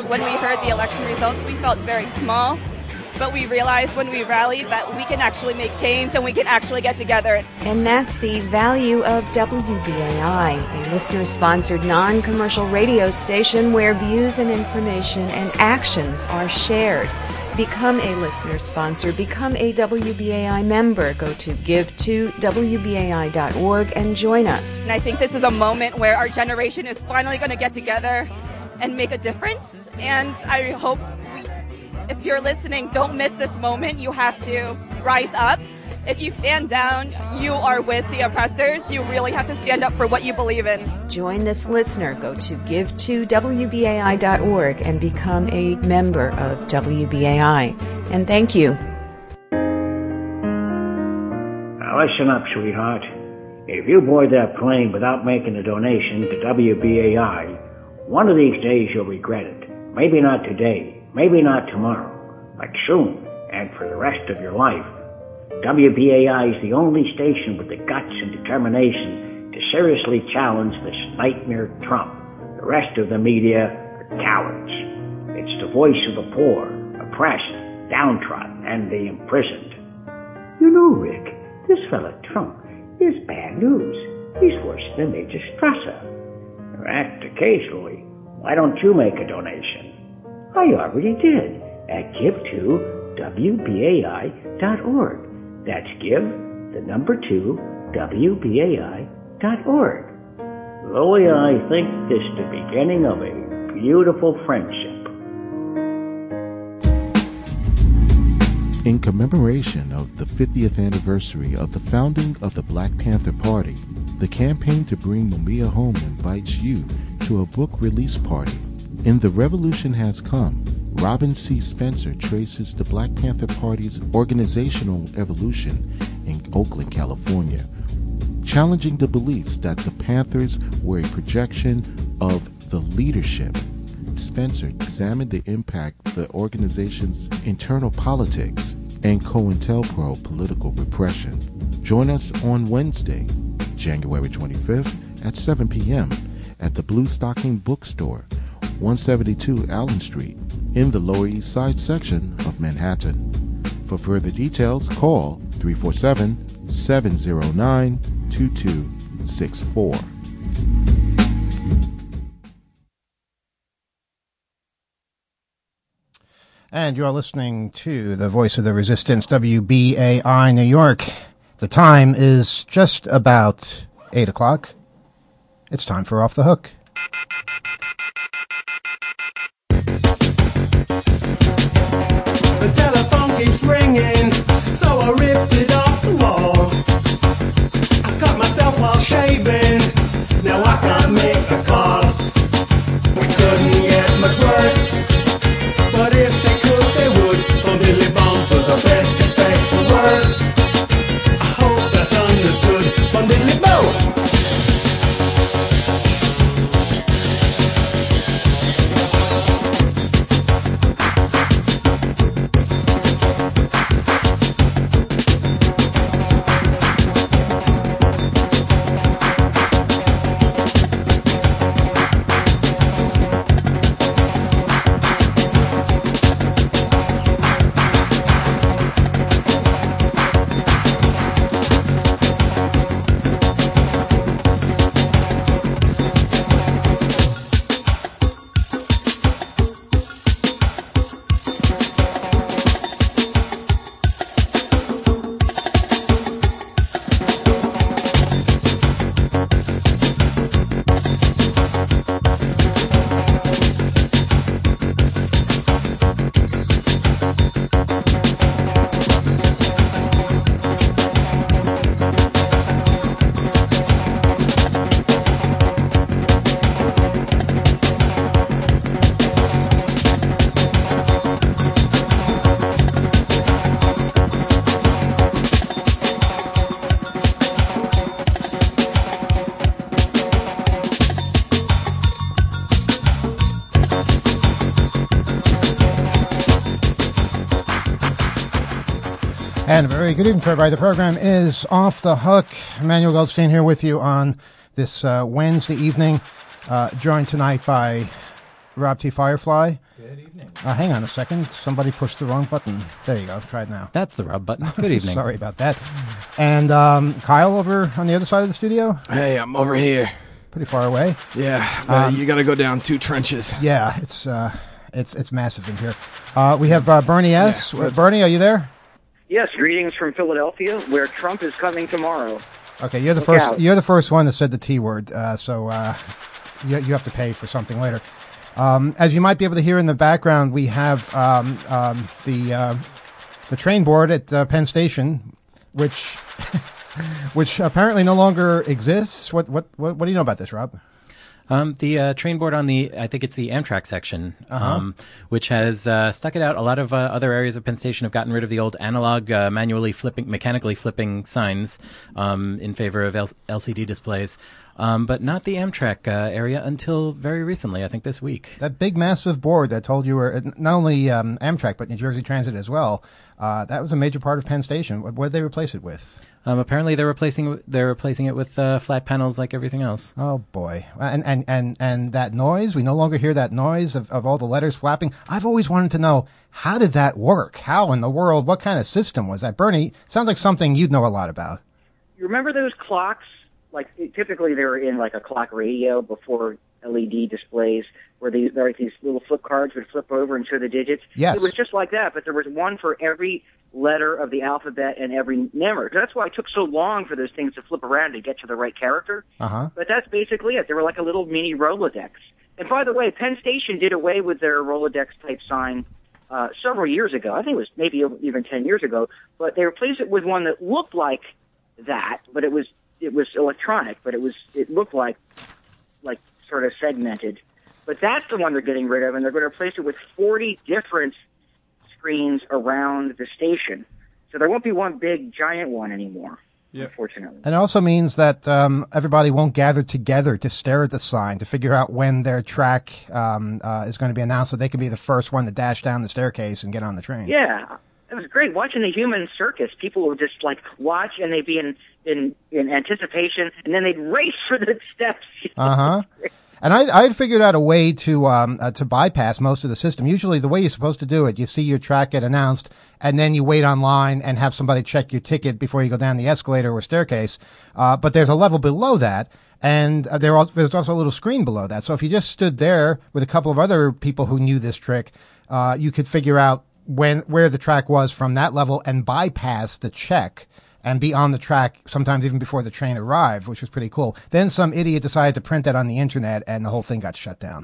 when we heard the election results, we felt very small. But we realized when we rallied that we can actually make change and we can actually get together. And that's the value of WBAI, a listener-sponsored non-commercial radio station where views and information and actions are shared. Become a listener sponsor. Become a WBAI member. Go to give2wbai.org and join us. And I think this is a moment where our generation is finally going to get together and make a difference. And I hope if you're listening, don't miss this moment. You have to rise up. If you stand down, you are with the oppressors. You really have to stand up for what you believe in. Join this listener. Go to give2wbai.org and become a member of WBAI. And thank you. Now listen up, sweetheart. If you board that plane without making a donation to WBAI, one of these days you'll regret it. Maybe not today. Maybe not tomorrow, but soon, and for the rest of your life. WBAI is the only station with the guts and determination to seriously challenge this nightmare Trump. The rest of the media are cowards. It's the voice of the poor, oppressed, downtrodden, and the imprisoned. You know, Rick, this fella Trump is bad news. He's worse than Major Strasser. If that's the case, Louis, why don't you make a donation? I already did at give2wbai.org. That's give2wbai.org. Louis, I think this is the beginning of a beautiful friendship. In commemoration of the 50th anniversary of the founding of the Black Panther Party, the Campaign to Bring Mumia Home invites you to a book release party. In The Revolution Has Come, Robin C. Spencer traces the Black Panther Party's organizational evolution in Oakland, California, challenging the beliefs that the Panthers were a projection of the leadership. Spencer examined the impact of the organization's internal politics and COINTELPRO political repression. Join us on Wednesday, January 25th at 7 p.m. at the Blue Stocking Bookstore, 172 Allen Street, in the Lower East Side section of Manhattan. For further details, call 347-709-2264. And you are listening to the Voice of the Resistance, WBAI New York. The time is just about 8 o'clock. It's time for Off the Hook. The telephone keeps ringing, so I ripped it off the wall. I cut myself while shaving, now I can't make a call. We couldn't get much worse, but if they could, they would. Bon diddly bomb for the best, expect the worst. I hope that's understood. Bon diddly boom. And a very good evening to everybody. The program is Off the Hook. Emmanuel Goldstein here with you on this Wednesday evening, joined tonight by Rob T. Firefly Good evening. Hang on a second. Somebody pushed the wrong button. There you go. Try it now. That's the rub button. Good evening. Sorry about that. And Kyle over on the other side of the studio? Hey, I'm over here. Pretty far away. Yeah, you got to go down 2 trenches. Yeah, it's massive in here. We have Bernie S. Yeah, Bernie, are you there? Yes, greetings from Philadelphia, where Trump is coming tomorrow. Okay, you're the Look first. out. You're the first one that said the T word. So you have to pay for something later. As you might be able to hear in the background, we have the train board at Penn Station, which which apparently no longer exists. What do you know about this, Rob? The train board on I think it's the Amtrak section, which has stuck it out. A lot of other areas of Penn Station have gotten rid of the old analog, mechanically flipping signs in favor of LCD displays, but not the Amtrak area until very recently, I think this week. That big, massive board that told you were not only Amtrak, but New Jersey Transit as well, that was a major part of Penn Station. What did they replace it with? Apparently they're replacing it with flat panels like everything else. Oh boy. And that noise, we no longer hear that noise of all the letters flapping. I've always wanted to know, how did that work? How in the world, what kind of system was that? Bernie, sounds like something you'd know a lot about. You remember those clocks? Like, typically they were in like a clock radio before LED displays, where these little flip cards would flip over and show the digits. Yes. It was just like that, but there was one for every letter of the alphabet and every number. That's why it took so long for those things to flip around to get to the right character. Uh-huh. But that's basically it. They were like a little mini Rolodex. And by the way, Penn Station did away with their Rolodex-type sign several years ago. I think it was maybe even 10 years ago. But they replaced it with one that looked like that, but it was electronic, but it looked like sort of segmented. But that's the one they're getting rid of, and they're going to replace it with 40 different screens around the station. So there won't be one big, giant one anymore, unfortunately. And it also means that everybody won't gather together to stare at the sign to figure out when their track is going to be announced, so they can be the first one to dash down the staircase and get on the train. Yeah, it was great watching the human circus. People would just watch, and they'd be in anticipation, and then they'd race for the steps. Uh-huh. And I had figured out a way to bypass most of the system. Usually the way you're supposed to do it, you see your track get announced, and then you wait online and have somebody check your ticket before you go down the escalator or staircase. But there's a level below that, and there's also a little screen below that. So if you just stood there with a couple of other people who knew this trick, you could figure out where the track was from that level and bypass the check and be on the track sometimes even before the train arrived, which was pretty cool. Then some idiot decided to print that on the internet, and the whole thing got shut down.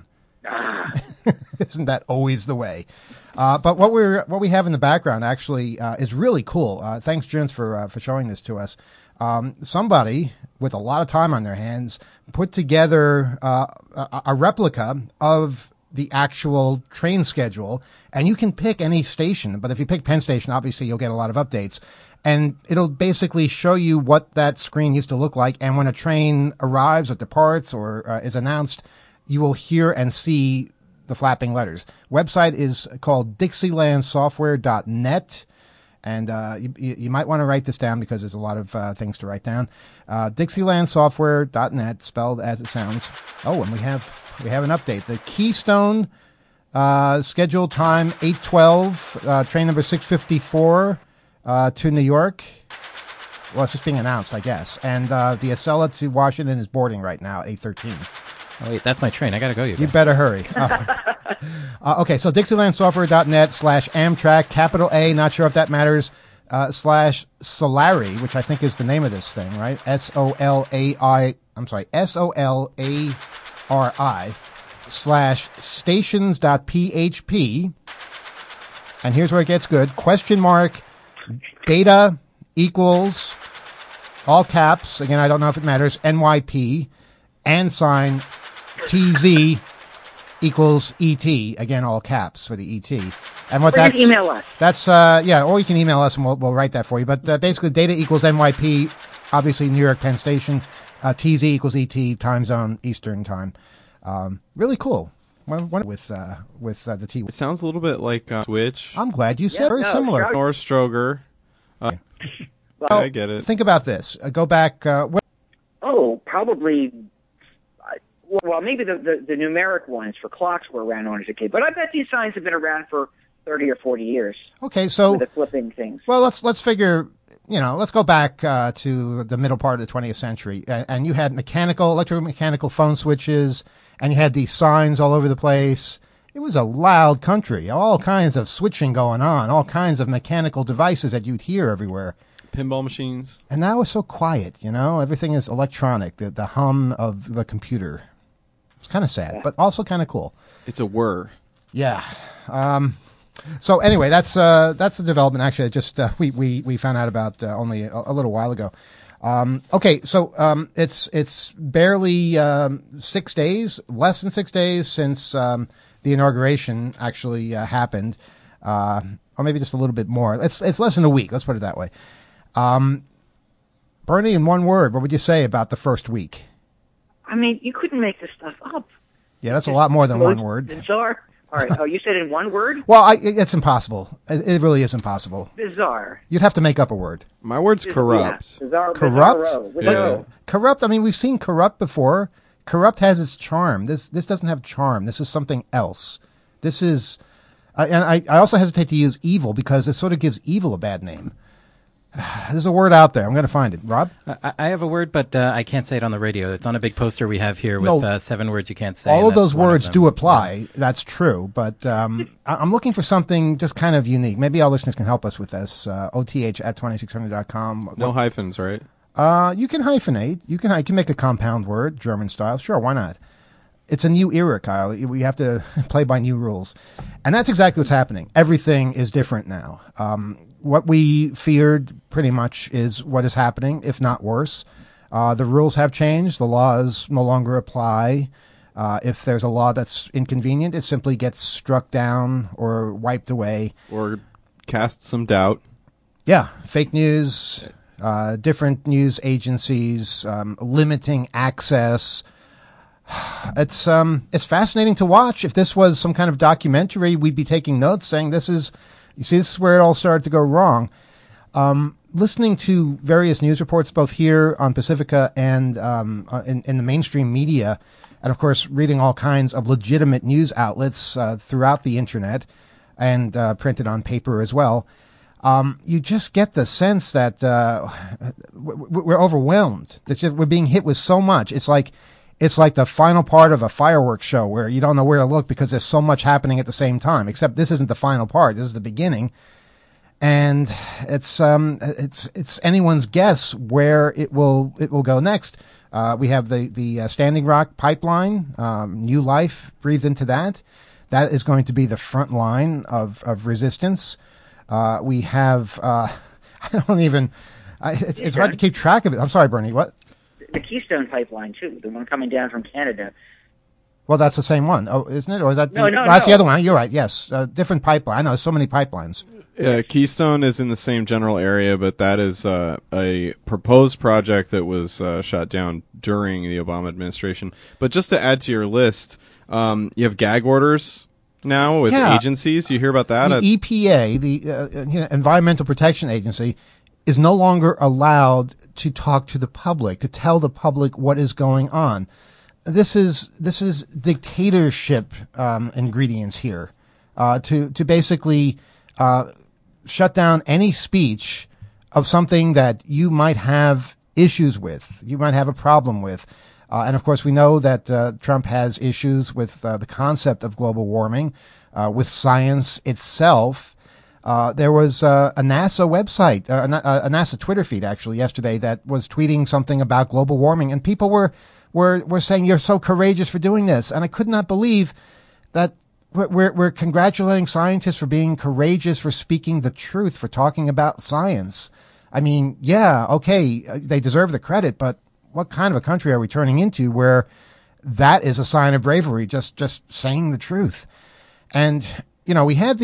Isn't that always the way? But what we have in the background actually is really cool. Thanks, gents, for showing this to us. Somebody with a lot of time on their hands put together a replica of the actual train schedule, and you can pick any station. But if you pick Penn Station, obviously you'll get a lot of updates. And it'll basically show you what that screen used to look like. And when a train arrives or departs or is announced, you will hear and see the flapping letters. Website is called dixielandsoftware.net. And you might want to write this down because there's a lot of things to write down. dixielandsoftware.net, spelled as it sounds. Oh, and we have an update. The Keystone scheduled time 8:12, train number 654. To New York. Well, it's just being announced, I guess. And the Acela to Washington is boarding right now at 8:13. Oh, wait, that's my train. I got to go. You better hurry. Okay, so DixielandSoftware.net/Amtrak, capital A, not sure if that matters, /Solari, which I think is the name of this thing, right? SOLARI /stations.php. And here's where it gets good. !, data equals, all caps, again, I don't know if it matters, NYP, and sign, TZ equals ET, again, all caps for the ET. And what that's, email us. That's, or you can email us and we'll write that for you. But basically, data equals NYP, obviously New York, Penn Station, TZ equals ET, time zone, Eastern time. Really cool. With the T. It sounds a little bit like Switch. I'm glad you said very similar. Or Stroger. Well, I get it. Think about this. Go back. Probably. Well, maybe the numeric ones for clocks were around when I was a kid, but I bet these signs have been around for 30 or 40 years. Okay, so with the flipping things. Well, let's figure. Let's go back to the middle part of the 20th century, and you had electromechanical phone switches, and you had these signs all over the place. It was a loud country, all kinds of switching going on, all kinds of mechanical devices that you'd hear everywhere. Pinball machines. And now it's so quiet, everything is electronic, the hum of the computer. It's kind of sad, but also kind of cool. It's a whir. Yeah. So anyway, that's the development. Actually, just we found out about only a little while ago. Okay, so it's barely 6 days, less than 6 days since the inauguration actually happened, or maybe just a little bit more. It's less than a week. Let's put it that way. Bernie, in one word, what would you say about the first week? I mean, you couldn't make this stuff up. Yeah, that's a lot more than one word. Bizarre. All right. Oh, you said in one word? Well, it's impossible. It really is impossible. Bizarre. You'd have to make up a word. My word's corrupt. Yeah. Bizarre. Corrupt? Yeah. Corrupt. I mean, we've seen corrupt before. Corrupt has its charm. This doesn't have charm. This is something else. This is, and I also hesitate to use evil because it sort of gives evil a bad name. There's a word out there. I'm going to find it. Rob? I have a word, but I can't say it on the radio. It's on a big poster we have here with 7 words you can't say. All of those words do apply. Yeah. That's true. But I'm looking for something just kind of unique. Maybe our listeners can help us with this. OTH@2600.com. No hyphens, right? You can hyphenate. You can make a compound word, German style. Sure, why not? It's a new era, Kyle. We have to play by new rules. And that's exactly what's happening. Everything is different now. What we feared pretty much is what is happening, if not worse. The rules have changed. The laws no longer apply. If there's a law that's inconvenient, it simply gets struck down or wiped away. Or cast some doubt. Yeah, fake news, different news agencies, limiting access. It's fascinating to watch. If this was some kind of documentary, we'd be taking notes saying this is where it all started to go wrong. Listening to various news reports, both here on Pacifica and in the mainstream media, and of course reading all kinds of legitimate news outlets throughout the internet and printed on paper as well, you just get the sense that we're overwhelmed. We're being hit with so much. It's like the final part of a fireworks show where you don't know where to look because there's so much happening at the same time. Except this isn't the final part. This is the beginning, and it's anyone's guess where it will go next. We have the Standing Rock pipeline, new life breathed into that. That is going to be the front line of resistance. We have it's hard to keep track of it. I'm sorry, Bernie. What? The Keystone Pipeline, too, the one coming down from Canada. Well, that's the same one. Oh, isn't it? Or is that No, that's the other one. You're right, yes. Different pipeline. I know, so many pipelines. Yeah, Keystone is in the same general area, but that is a proposed project that was shot down during the Obama administration. But just to add to your list, you have gag orders now with agencies. You hear about that? The EPA, the Environmental Protection Agency, is no longer allowed to talk to the public, to tell the public what is going on. This is dictatorship ingredients here, to basically shut down any speech of something that you might have issues with, you might have a problem with. And of course, we know that Trump has issues with the concept of global warming, with science itself. There was a NASA website, a NASA Twitter feed actually yesterday that was tweeting something about global warming, and people were saying you're so courageous for doing this, and I could not believe that we're congratulating scientists for being courageous, for speaking the truth, for talking about science. I mean, yeah, okay, they deserve the credit, but what kind of a country are we turning into where that is a sign of bravery, just saying the truth? And we had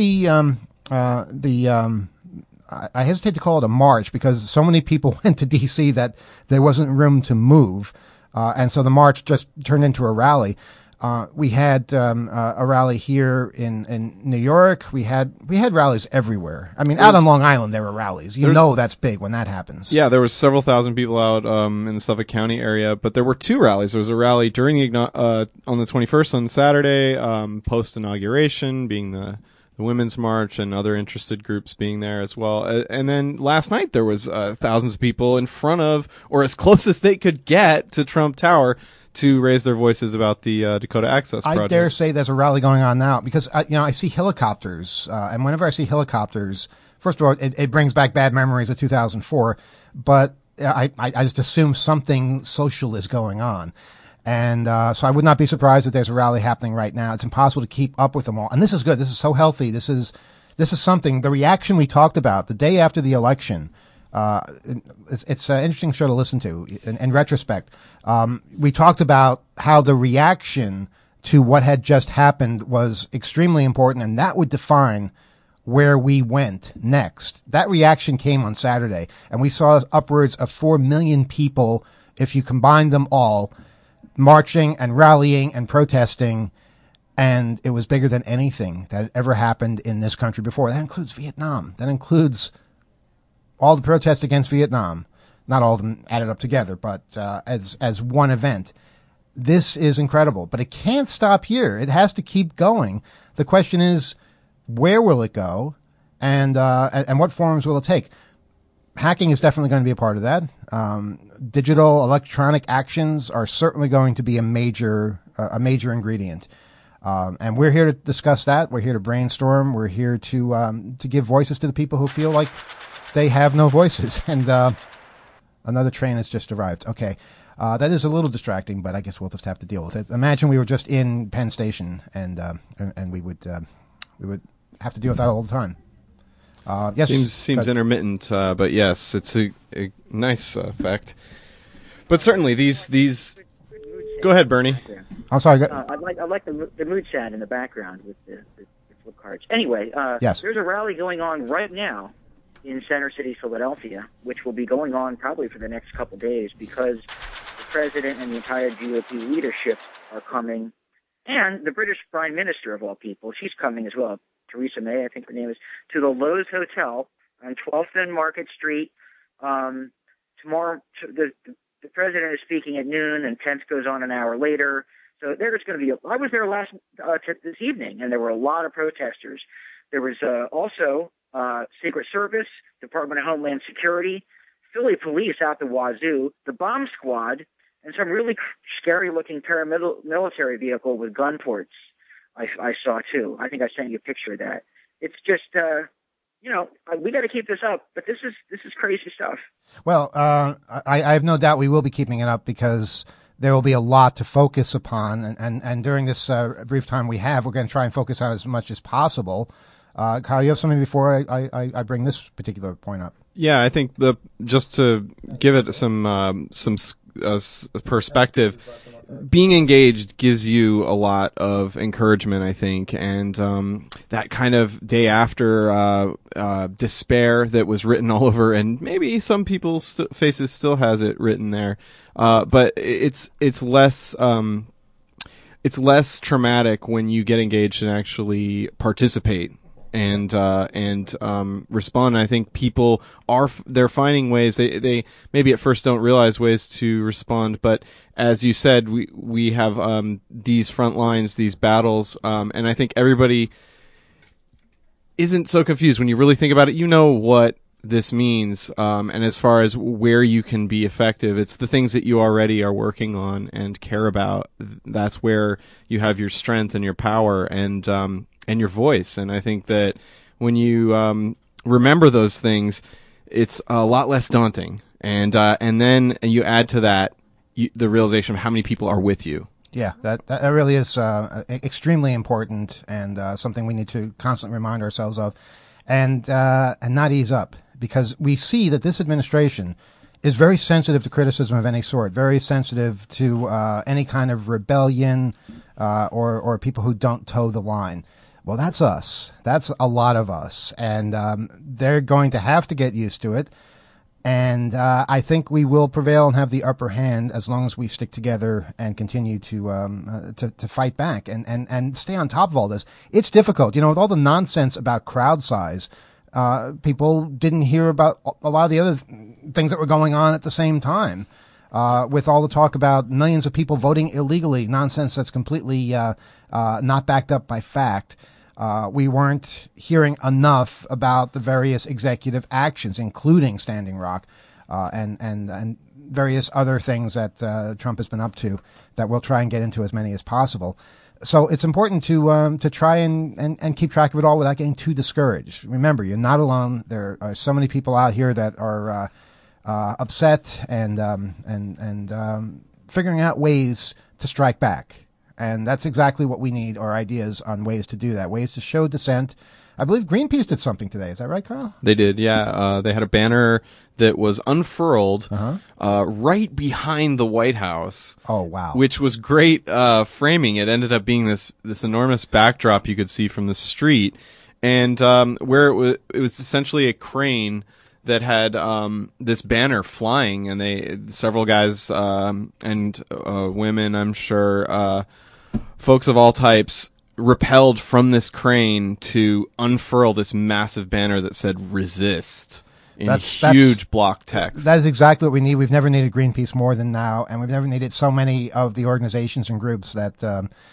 I hesitate to call it a march because so many people went to D.C. that there wasn't room to move. And so the march just turned into a rally. We had a rally here in New York. We had rallies everywhere. I mean, out on Long Island there were rallies. You know that's big when that happens. Yeah, there was several thousand people out in the Suffolk County area, but there were 2 rallies. There was a rally during the on the 21st on Saturday, post inauguration, being the Women's March, and other interested groups being there as well. And then last night there was thousands of people in front of, or as close as they could get to Trump Tower, to raise their voices about the Dakota Access Project. I dare say there's a rally going on now because I see helicopters, and whenever I see helicopters, first of all, it brings back bad memories of 2004. But I just assume something social is going on, and so I would not be surprised if there's a rally happening right now. It's impossible to keep up with them all, and this is good. This is so healthy. This is something. The reaction we talked about the day after the election. It's an interesting show to listen to in retrospect. We talked about how the reaction to what had just happened was extremely important, and that would define where we went next. That reaction came on Saturday, and we saw upwards of 4 million people, if you combine them all, marching and rallying and protesting, and it was bigger than anything that had ever happened in this country before. That includes Vietnam. That includes all the protests against Vietnam, not all of them added up together, but as one event. This is incredible, but it can't stop here. It has to keep going. The question is, where will it go, and what forms will it take? Hacking is definitely going to be a part of that. Digital, electronic actions are certainly going to be a major ingredient. And we're here to discuss that. We're here to brainstorm. We're here to give voices to the people who feel like they have no voices. And another train has just arrived. Okay. That is a little distracting, but I guess we'll just have to deal with it. Imagine we were just in Penn Station, and we would have to deal with that all the time. Yes, seems intermittent, but yes, it's a nice effect. But certainly these. Go ahead, Bernie. I'm sorry. I like the mood chat in the background with the flip cards. Anyway, yes. There's a rally going on right now in Center City, Philadelphia, which will be going on probably for the next couple days because the president and the entire GOP leadership are coming, and the British Prime Minister of all people, she's coming as well. Theresa May, I think her name is, to the Lowe's Hotel on 12th and Market Street. Tomorrow, the president is speaking at noon, and Pence goes on an hour later. So there's going to be I was there this evening, and there were a lot of protesters. There was also Secret Service, Department of Homeland Security, Philly police out the wazoo, the bomb squad, and some really scary-looking paramilitary vehicle with gun ports. I saw too. I think I sent you a picture of that. It's just, we got to keep this up. But this is crazy stuff. Well, I have no doubt we will be keeping it up because there will be a lot to focus upon, and during this brief time we have, we're going to try and focus on as much as possible. Kyle, you have something before I bring this particular point up? Yeah, I think just to give it some perspective, being engaged gives you a lot of encouragement, I think, and that kind of day after despair that was written all over, and maybe some people's faces still has it written there, but it's less traumatic when you get engaged and actually participate and respond. And I think people they're finding ways. They maybe at first don't realize ways to respond, but as you said, we have these front lines, these battles, and I think everybody isn't so confused when you really think about it. You know what this means, and as far as where you can be effective, it's the things that you already are working on and care about. That's where you have your strength and your power and your voice. And I think that when you remember those things, it's a lot less daunting. And then you add to that the realization of how many people are with you. Yeah, that really is extremely important and something we need to constantly remind ourselves of, and not ease up, because we see that this administration is very sensitive to criticism of any sort, very sensitive to any kind of rebellion or people who don't toe the line. Well, that's us. That's a lot of us, and they're going to have to get used to it. And I think we will prevail and have the upper hand as long as we stick together and continue to fight back and stay on top of all this. It's difficult, with all the nonsense about crowd size. People didn't hear about a lot of the other things that were going on at the same time. With all the talk about millions of people voting illegally, nonsense that's completely not backed up by fact. We weren't hearing enough about the various executive actions, including Standing Rock, and various other things that Trump has been up to that we'll try and get into as many as possible. So it's important to try and keep track of it all without getting too discouraged. Remember, you're not alone. There are so many people out here that are upset and figuring out ways to strike back. And that's exactly what we need, are ideas on ways to do that, ways to show dissent. I believe Greenpeace did something today. Is that right, Carl? They did, yeah. They had a banner that was unfurled right behind the White House. Oh, wow. Which was great framing. It ended up being this enormous backdrop you could see from the street. And where it was essentially a crane that had this banner flying, and several guys and women, I'm sure, folks of all types, rappelled from this crane to unfurl this massive banner that said "resist" in huge block text. That is exactly what we need. We've never needed Greenpeace more than now, and we've never needed so many of the organizations and groups that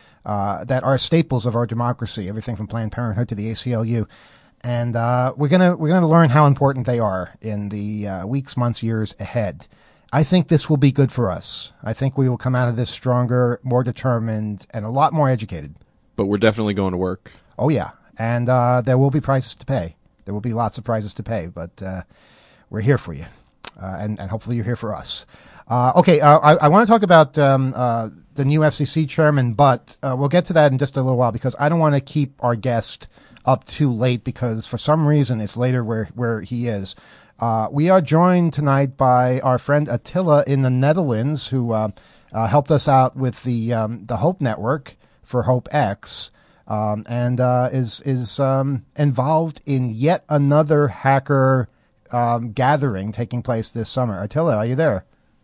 are staples of our democracy. Everything from Planned Parenthood to the ACLU. And we're gonna learn how important they are in the weeks, months, years ahead. I think this will be good for us. I think we will come out of this stronger, more determined, and a lot more educated. But we're definitely going to work. Oh yeah, and there will be prices to pay. There will be lots of prices to pay, but we're here for you, and hopefully you're here for us. Okay, I want to talk about the new FCC chairman, but we'll get to that in just a little while because I don't want to keep our guest up too late because for some reason it's later where he is. We are joined tonight by our friend Attila in the Netherlands, who helped us out with the Hope Network for Hope X, and is involved in yet another hacker gathering taking place this summer. Attila, are you there?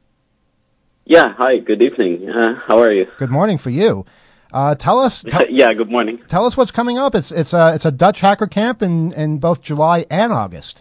Yeah. Hi. Good evening. How are you? Good morning for you. Tell us. Yeah. Good morning. Tell us what's coming up. It's a Dutch hacker camp in both July and August.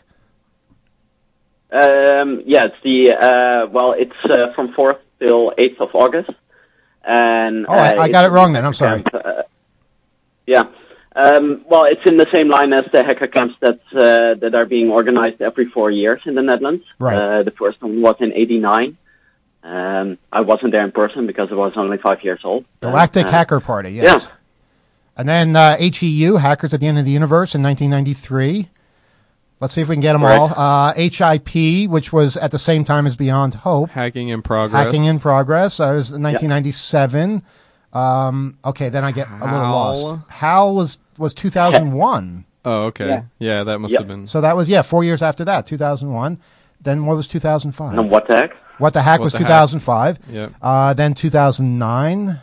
Yeah. It's it's from 4th till 8th of August. And I got it wrong then. I'm sorry. Yeah. It's in the same line as the hacker camps that are being organized every 4 years in the Netherlands. Right. The first one was in '89. I wasn't there in person because I was only 5 years old. Galactic Hacker Party, yes. Yeah. And then HEU, Hackers at the End of the Universe, in 1993. Let's see if we can get them all. HIP, which was at the same time as Beyond Hope. Hacking in Progress. Hacking in Progress. It was 1997. Okay, then I get a little lost. HAL was 2001. Oh, okay. Yeah, that must have been. So that was, 4 years after that, 2001. Then what was 2005? And What the Heck? What the Hack was 2005. Yeah. Then 2009.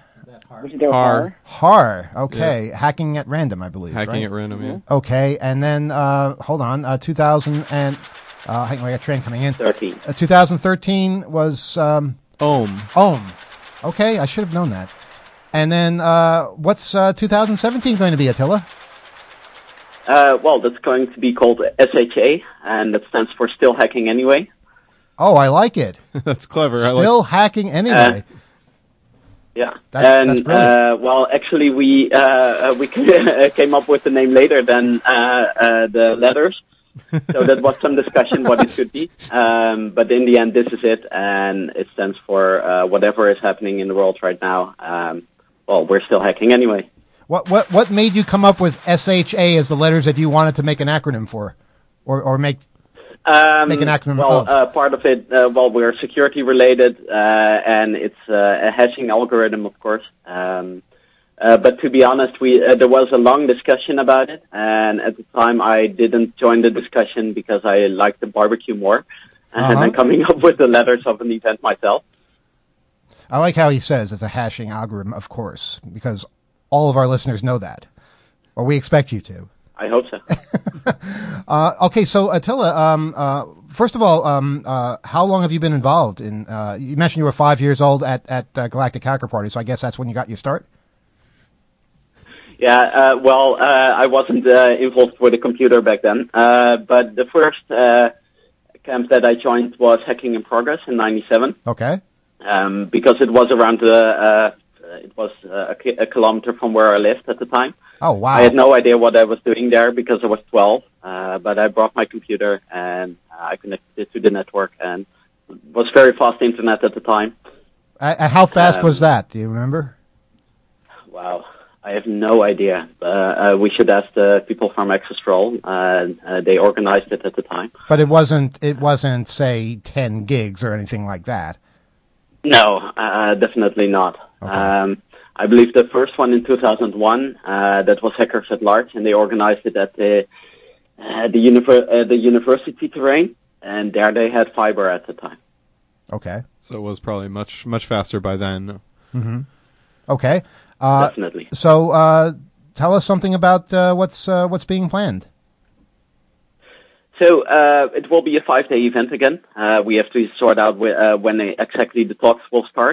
HAR. Okay. Yeah. Hacking at Random, I believe. Hacking at Random, yeah. Okay. And then, hold on, 2000 and, hang on, I got a train coming in. 2013 was, Ohm. Okay. I should have known that. And then, what's 2017 going to be, Attila? That's going to be called SHA, and that stands for Still Hacking Anyway. Oh, I like it. That's clever. Still hacking anyway. Yeah, that's brilliant. Actually, we came up with the name later than the letters, so that was some discussion what it could be. But in the end, this is it, and it stands for whatever is happening in the world right now. We're still hacking anyway. What made you come up with SHA as the letters that you wanted to make an acronym for, or make an acronym of? Part of it, we're security related, and it's a hashing algorithm, of course. But to be honest, there was a long discussion about it, and at the time I didn't join the discussion because I liked the barbecue more, than coming up with the letters of an event myself. I like how he says it's a hashing algorithm, of course, because all of our listeners know that, or we expect you to. I hope so. Okay, so Attila, first of all, how long have you been involved in? You mentioned you were 5 years old at Galactic Hacker Party, so I guess that's when you got your start. Yeah, I wasn't involved with the computer back then, but the first camp that I joined was Hacking in Progress in '97. Okay. Because it was around a kilometer from where I lived at the time. Oh, wow. I had no idea what I was doing there because I was 12, but I brought my computer and I connected it to the network, and it was very fast internet at the time. How fast was that? Do you remember? Wow. I have no idea. We should ask the people from Exastrol. They organized it at the time. But it wasn't, say, 10 gigs or anything like that. No, definitely not. Okay. I believe the first one in 2001, that was Hackers at Large, and they organized it at the university terrain, and there they had fiber at the time. Okay. So it was probably much faster by then. Mm-hmm. Okay. Definitely. So tell us something about what's being planned. So it will be a 5-day event again. We have to sort out when exactly the talks will start.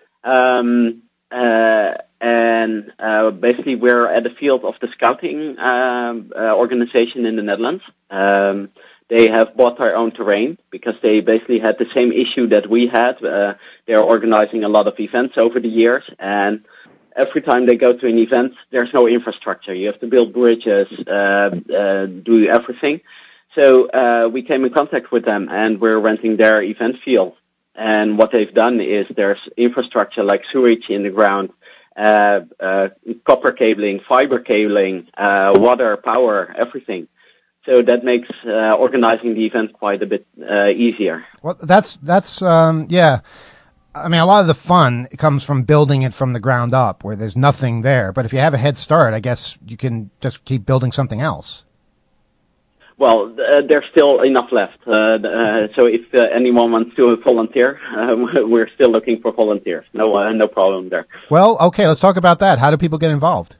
And basically we're at the field of the scouting organization in the Netherlands. They have bought their own terrain because they basically had the same issue that we had. They're organizing a lot of events over the years, and every time they go to an event, there's no infrastructure. You have to build bridges, do everything. So we came in contact with them, and we're renting their event field. And what they've done is there's infrastructure like sewage in the ground, copper cabling, fiber cabling, water, power, everything. So that makes organizing the event quite a bit easier. Well, that's yeah. I mean, a lot of the fun comes from building it from the ground up, where there's nothing there. But if you have a head start, I guess you can just keep building something else. Well, there's still enough left. So if anyone wants to volunteer, we're still looking for volunteers. No problem there. Well, okay, let's talk about that. How do people get involved?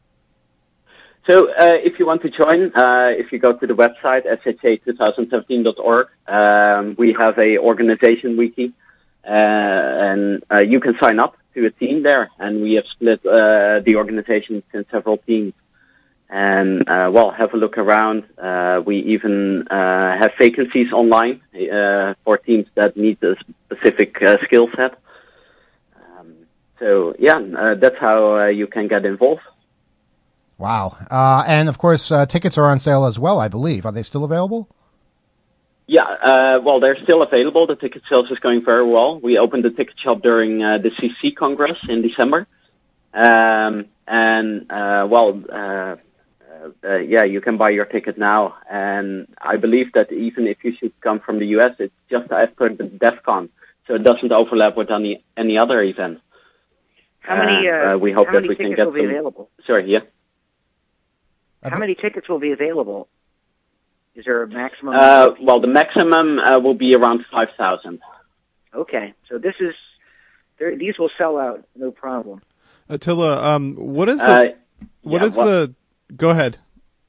So if you want to join, if you go to the website, sha2017.org, we have a organization wiki, and you can sign up to a team there. And we have split the organization in several teams. And, have a look around. We even have vacancies online for teams that need a specific skill set. That's how you can get involved. Wow. And, of course, tickets are on sale as well, I believe. Are they still available? Yeah, they're still available. The ticket sales is going very well. We opened the ticket shop during the CC Congress in December. You can buy your ticket now. And I believe that even if you should come from the U.S., it's just as per the DEF CON. So it doesn't overlap with any other event. How many we hope that we tickets can get will be available? Sorry, yeah. How many tickets will be available? Is there a maximum? The maximum will be around 5,000. Okay, so these will sell out, no problem. Attila, what is the? Go ahead.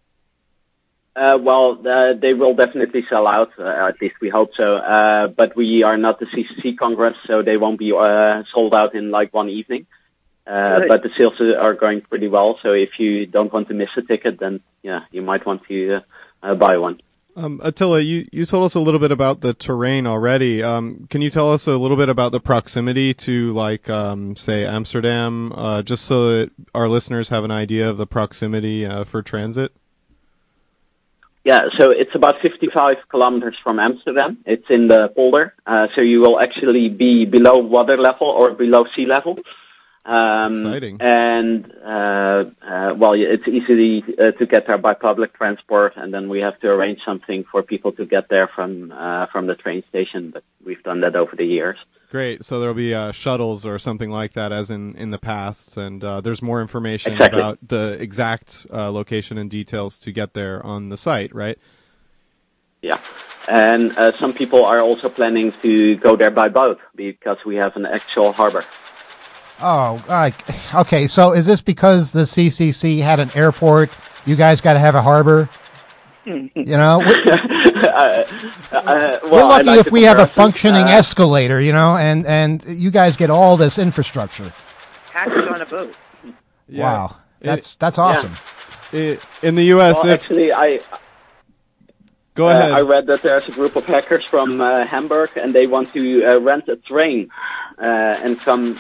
They will definitely sell out. At least we hope so. But we are not the CCC Congress, so they won't be sold out in like one evening. But the sales are going pretty well. So if you don't want to miss a ticket, then you might want to buy one. Attila, you told us a little bit about the terrain already. Can you tell us a little bit about the proximity to, say, Amsterdam, just so that our listeners have an idea of the proximity for transit? Yeah, so it's about 55 kilometers from Amsterdam. It's in the polder, so you will actually be below water level or below sea level. Exciting. And, it's easy to get there by public transport, and then we have to arrange something for people to get there from the train station, but we've done that over the years. Great. So there'll be shuttles or something like that as in the past, and there's more information exactly. about the exact location and details to get there on the site, right? Yeah. And some people are also planning to go there by boat because we have an actual harbor. Oh, okay. So is this because the CCC had an airport? You guys got to have a harbor. You know, we're lucky if we have a functioning escalator, you know, and you guys get all this infrastructure. Hackers on a boat. Yeah. Wow, that's awesome. In the U.S., Well, actually, go ahead. I read that there's a group of hackers from Hamburg, and they want to rent a train and come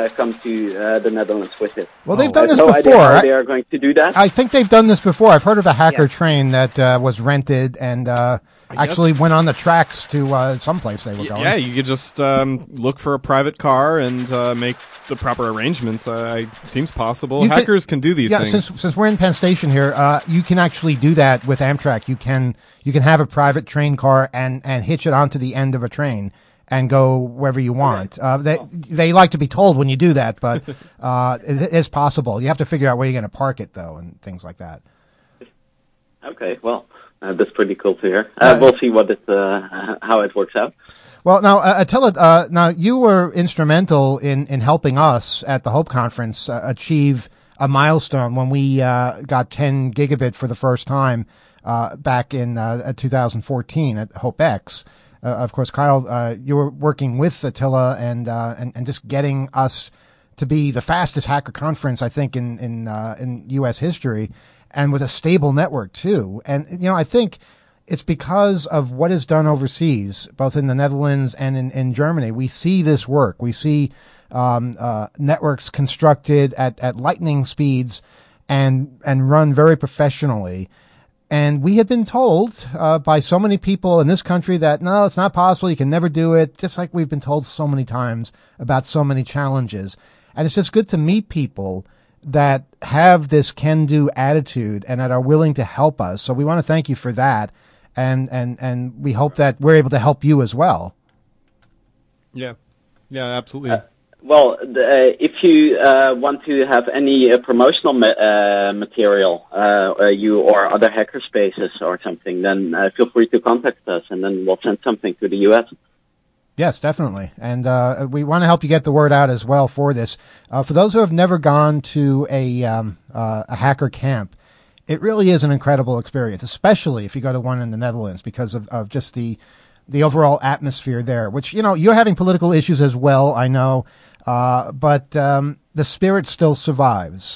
to the Netherlands with it. Well, they've done this no before. idea how they are going to do that. I think they've done this before. I've heard of a hacker train that was rented and actually went on the tracks to someplace they were going. Yeah, you could just look for a private car and make the proper arrangements. Seems possible. Hackers can do these things. Since we're in Penn Station here, you can actually do that with Amtrak. You can have a private train car and hitch it onto the end of a train and go wherever you want. They like to be told when you do that, but it is possible. You have to figure out where you're going to park it, though, and things like that. Okay, well, that's pretty cool to hear. We'll see how it works out. Well, now, Attila, now you were instrumental in helping us at the Hope Conference achieve a milestone when we got 10 gigabit for the first time back in 2014 at HopeX. Of course, Kyle, you were working with Attila and just getting us to be the fastest hacker conference, I think, in U.S. history, and with a stable network too. And you know, I think it's because of what is done overseas, both in the Netherlands and in Germany. We see this work. We see networks constructed at lightning speeds and run very professionally. And we had been told by so many people in this country that, no, it's not possible. You can never do it. Just like we've been told so many times about so many challenges. And it's just good to meet people that have this can-do attitude and that are willing to help us. So we want to thank you for that. And we hope that we're able to help you as well. Yeah, absolutely. Well, if you want to have any promotional material, you or other hacker spaces or something, then feel free to contact us, and then we'll send something to the U.S. Yes, definitely. And we want to help you get the word out as well for this. For those who have never gone to a hacker camp, it really is an incredible experience, especially if you go to one in the Netherlands because of just the overall atmosphere there, which, you know, you're having political issues as well, I know. But the spirit still survives,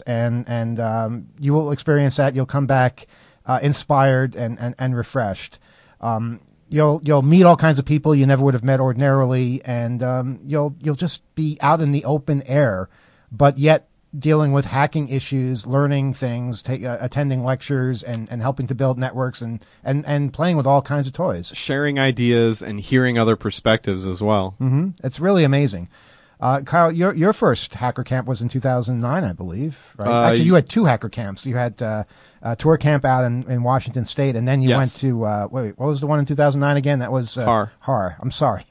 and you will experience that. You'll come back inspired and refreshed. You'll meet all kinds of people you never would have met ordinarily, and you'll just be out in the open air, but yet dealing with hacking issues, learning things, attending lectures, and helping to build networks, and playing with all kinds of toys. Sharing ideas and hearing other perspectives as well. Mm-hmm. It's really amazing. Kyle, your first hacker camp was in 2009, I believe. Right? Actually, you had two hacker camps. You had a tour camp out in Washington State, and then you went to what was the one in 2009 again? That was HAR. I'm sorry,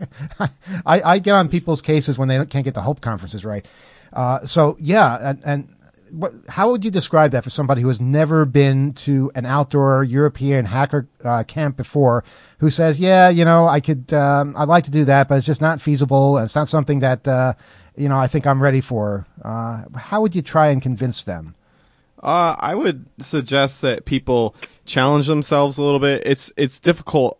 I get on people's cases when they can't get the Hope conferences right. So yeah, and how would you describe that for somebody who has never been to an outdoor European hacker camp before, who says, yeah, you know, I'd like to do that, but it's just not feasible. And it's not something that, I think I'm ready for. How would you try and convince them? I would suggest that people challenge themselves a little bit. It's difficult.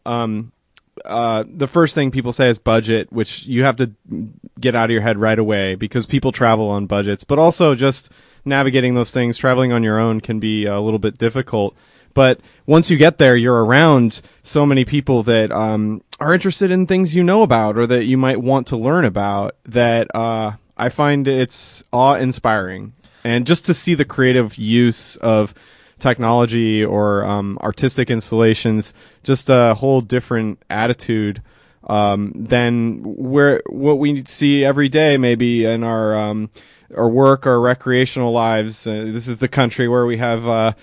The first thing people say is budget, which you have to get out of your head right away because people travel on budgets, but also just navigating those things, traveling on your own can be a little bit difficult. But once you get there, you're around so many people that are interested in things you know about or that you might want to learn about that I find it's awe-inspiring. And just to see the creative use of technology or artistic installations, just a whole different attitude than what we see every day maybe in our work or recreational lives. This is the country where we have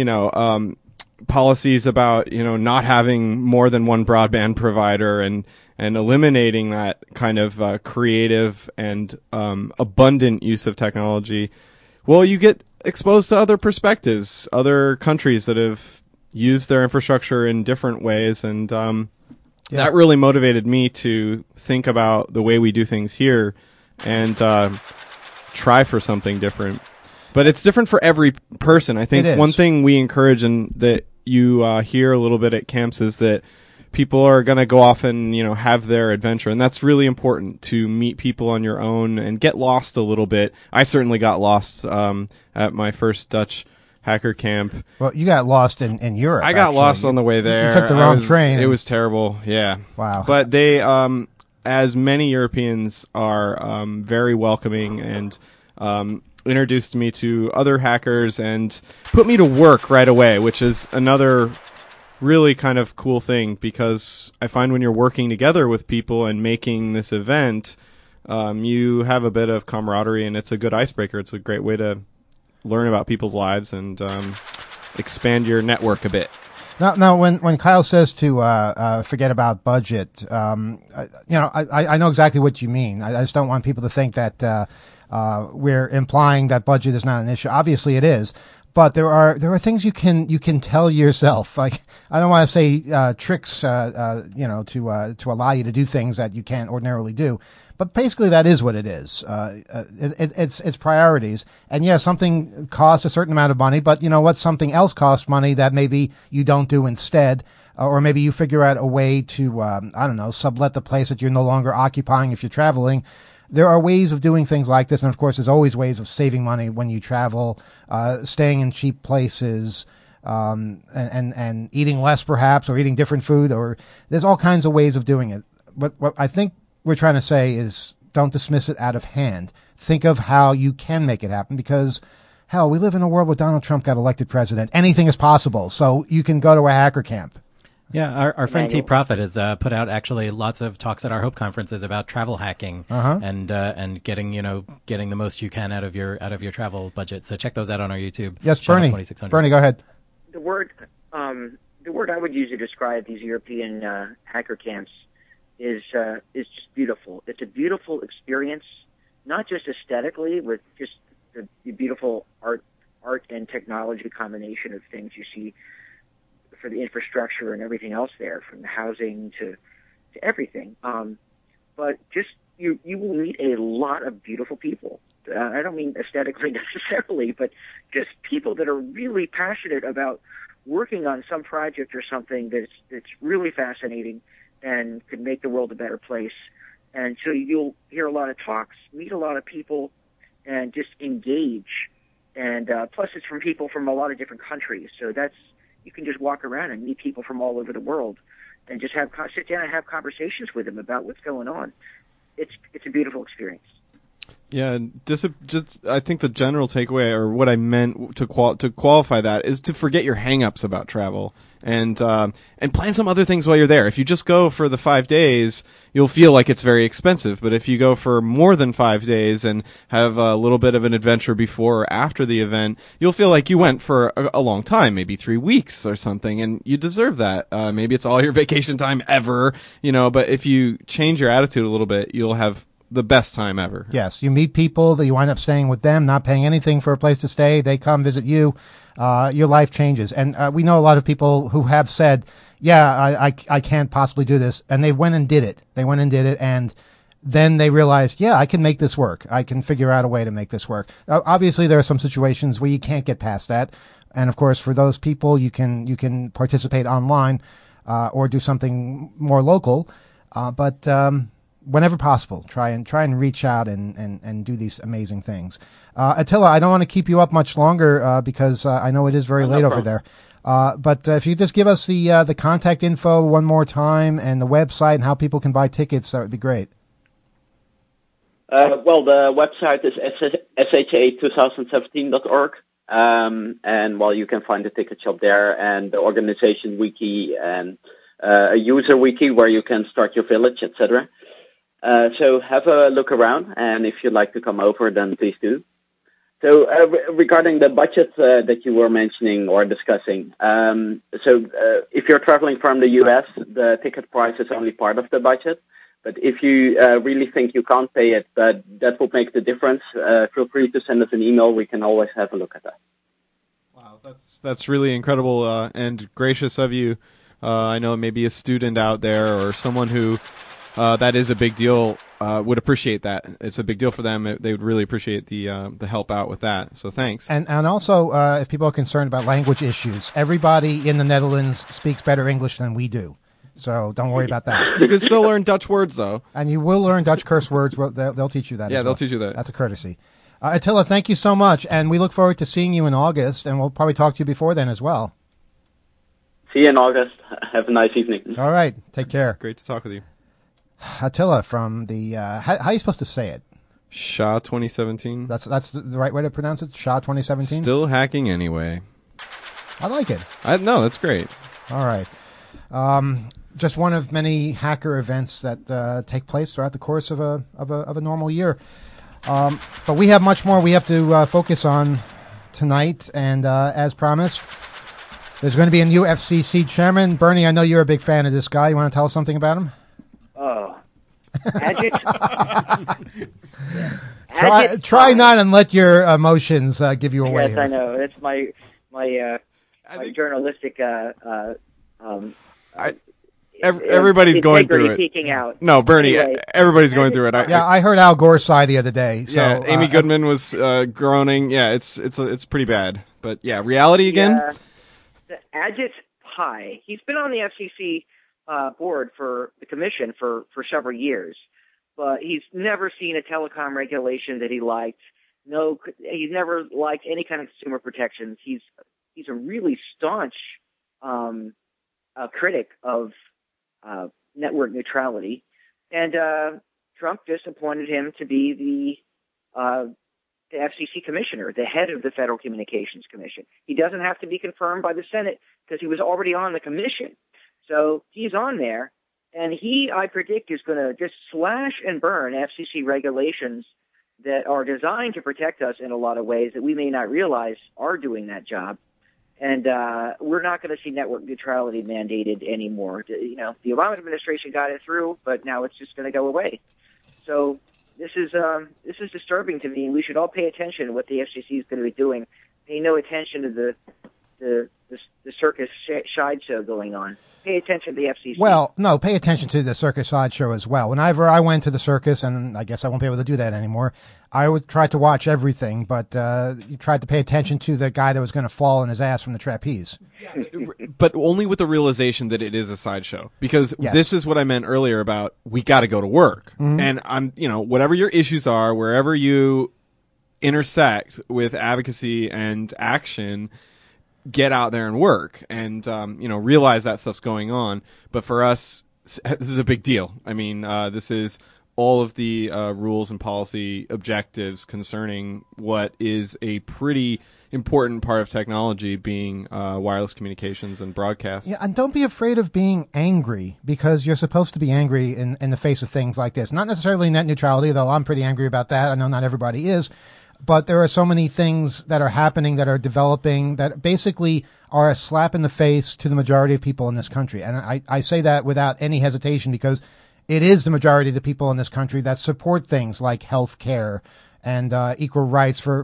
policies about not having more than one broadband provider and eliminating that kind of creative and abundant use of technology. Well, you get exposed to other perspectives, other countries that have used their infrastructure in different ways, and that really motivated me to think about the way we do things here and try for something different. But it's different for every person. I think It is. one thing we encourage and that you hear a little bit at camps is that people are going to go off and, have their adventure. And that's really important, to meet people on your own and get lost a little bit. I certainly got lost at my first Dutch hacker camp. Well, you got lost in Europe. I got actually. lost on the way there. You took the wrong train. It was terrible. Yeah. Wow. But they, as many Europeans are very welcoming and introduced me to other hackers and put me to work right away, which is another really kind of cool thing, because I find when you're working together with people and making this event, you have a bit of camaraderie, and it's a good icebreaker. It's a great way to learn about people's lives and expand your network a bit. Now, when Kyle says to forget about budget, I know exactly what you mean. I just don't want people to think that we're implying that budget is not an issue. Obviously, it is. But there are things you can tell yourself. Like, I don't want to say tricks, to allow you to do things that you can't ordinarily do. But basically, that is what it is. It's priorities. And yeah, something costs a certain amount of money, but you know what? Something else costs money that maybe you don't do instead. Or maybe you figure out a way to, sublet the place that you're no longer occupying if you're traveling. There are ways of doing things like this, and of course, there's always ways of saving money when you travel, staying in cheap places, and eating less, perhaps, or eating different food. Or there's all kinds of ways of doing it. But what I think we're trying to say is, don't dismiss it out of hand. Think of how you can make it happen, because hell, we live in a world where Donald Trump got elected president. Anything is possible. So you can go to a hacker camp. Yeah, our friend T. Prophet has put out actually lots of talks at our Hope conferences about travel hacking and getting the most you can out of your travel budget. So check those out on our YouTube. Yes, channel Bernie. 2600. Bernie, go ahead. The word I would use to describe these European hacker camps is just beautiful. It's a beautiful experience, not just aesthetically, with just the beautiful art and technology combination of things you see for the infrastructure and everything else there, from the housing to everything. But just you will meet a lot of beautiful people. I don't mean aesthetically necessarily, but just people that are really passionate about working on some project or something that's really fascinating and could make the world a better place. And so you'll hear a lot of talks, meet a lot of people, and just engage. And plus, it's from people from a lot of different countries, so you can just walk around and meet people from all over the world and just sit down and have conversations with them about what's going on. It's a beautiful experience. Yeah, just I think the general takeaway, or what I meant to qualify that, is to forget your hang-ups about travel and plan some other things while you're there. If you just go for the 5 days, you'll feel like it's very expensive. But if you go for more than 5 days and have a little bit of an adventure before or after the event, you'll feel like you went for a long time, maybe 3 weeks or something, and you deserve that. Maybe it's all your vacation time ever, but if you change your attitude a little bit, you'll have the best time ever. Yes, you meet people that you wind up staying with them, not paying anything for a place to stay. They come visit you. Your life changes. And we know a lot of people who have said, yeah, I can't possibly do this. And they went and did it. And then they realized, yeah, I can make this work. I can figure out a way to make this work. Obviously, there are some situations where you can't get past that. And of course, for those people, you can participate online or do something more local. But whenever possible, try and reach out and do these amazing things. Attila, I don't want to keep you up much longer because I know it is very late over there. But if you just give us the contact info one more time and the website and how people can buy tickets, that would be great. Well, the website is sha2017.org. And you can find the ticket shop there and the organization wiki and a user wiki where you can start your village, etc. So have a look around, and if you'd like to come over, then please do. So regarding the budget that you were mentioning or discussing, if you're traveling from the U.S., the ticket price is only part of the budget. But if you really think you can't pay it, but that will make the difference, feel free to send us an email. We can always have a look at that. Wow, that's really incredible and gracious of you. I know maybe a student out there or someone who that is a big deal. Would appreciate that. It's a big deal for them. They would really appreciate the help out with that. So thanks. And also, if people are concerned about language issues, everybody in the Netherlands speaks better English than we do. So don't worry about that. You can still learn Dutch words, though. And you will learn Dutch curse words. Well, they'll teach you that. Yeah, as well. they'll teach you that. That's a courtesy. Attila, thank you so much. And we look forward to seeing you in August. And we'll probably talk to you before then as well. See you in August. Have a nice evening. All right. Take care. Great to talk with you. Attila from the, how are you supposed to say it? SHA 2017. That's the right way to pronounce it? SHA 2017? Still hacking anyway. I like it. No, that's great. All right. Just one of many hacker events that take place throughout the course of a normal year. But we have much more we have to focus on tonight, and as promised, there's going to be a new FCC chairman. Bernie, I know you're a big fan of this guy. You want to tell us something about him? Oh. Adjective. Try not and let your emotions give you away. Yes, I know. It's my journalistic everybody's going through it. Peeking out. No, Bernie, anyway, everybody's going through it. I heard Al Gore's sigh the other day. So, yeah, Amy Goodman was groaning. Yeah, it's pretty bad. But yeah, reality again. Ajit Pai. He's been on the FCC board for the commission for several years, but he's never seen a telecom regulation that he liked. No, he's never liked any kind of consumer protections. He's a really staunch critic of network neutrality, and Trump just appointed him to be the FCC commissioner, the head of the Federal Communications Commission. He doesn't have to be confirmed by the Senate because he was already on the commission. So he's on there, and I predict, is going to just slash and burn FCC regulations that are designed to protect us in a lot of ways that we may not realize are doing that job. And we're not going to see network neutrality mandated anymore. The Obama administration got it through, but now it's just going to go away. So this is disturbing to me, and we should all pay attention to what the FCC is going to be doing. Pay no attention to the circus sideshow going on. Pay attention to the FCC. Well, no, pay attention to the circus sideshow as well. Whenever I went to the circus, and I guess I won't be able to do that anymore, I would try to watch everything, but you tried to pay attention to the guy that was going to fall on his ass from the trapeze. But only with the realization that it is a sideshow. Because this is what I meant earlier about we got to go to work. Mm-hmm. And whatever your issues are, wherever you intersect with advocacy and action, get out there and work and, realize that stuff's going on. But for us, this is a big deal. I mean, this is all of the rules and policy objectives concerning what is a pretty important part of technology, being wireless communications and broadcasts. Yeah, and don't be afraid of being angry, because you're supposed to be angry in the face of things like this. Not necessarily net neutrality, though I'm pretty angry about that. I know not everybody is. But there are so many things that are happening, that are developing, that basically are a slap in the face to the majority of people in this country. And I say that without any hesitation, because it is the majority of the people in this country that support things like health care and equal rights for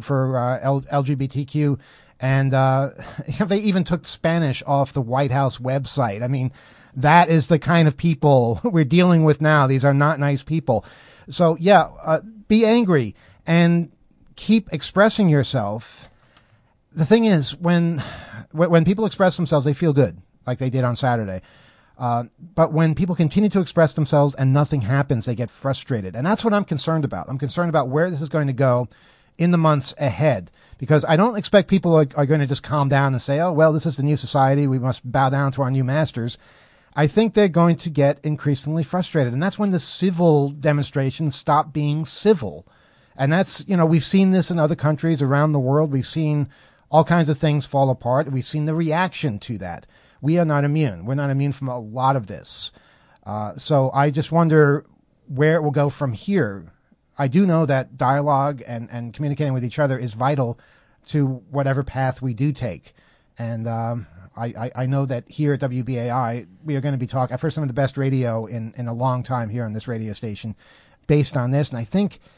LGBTQ. And they even took Spanish off the White House website. I mean, that is the kind of people we're dealing with now. These are not nice people. So, be angry and keep expressing yourself. The thing is, when people express themselves, they feel good, like they did on Saturday. But when people continue to express themselves and nothing happens, they get frustrated. And that's what I'm concerned about. I'm concerned about where this is going to go in the months ahead, because I don't expect people are going to just calm down and say, oh, well, this is the new society. We must bow down to our new masters. I think they're going to get increasingly frustrated. And that's when the civil demonstrations stop being civil. And that's, we've seen this in other countries around the world. We've seen all kinds of things fall apart. We've seen the reaction to that. We are not immune. We're not immune from a lot of this. So I just wonder where it will go from here. I do know that dialogue and communicating with each other is vital to whatever path we do take. And I know that here at WBAI, we are going to be I've heard some of the best radio in a long time here on this radio station based on this. And I think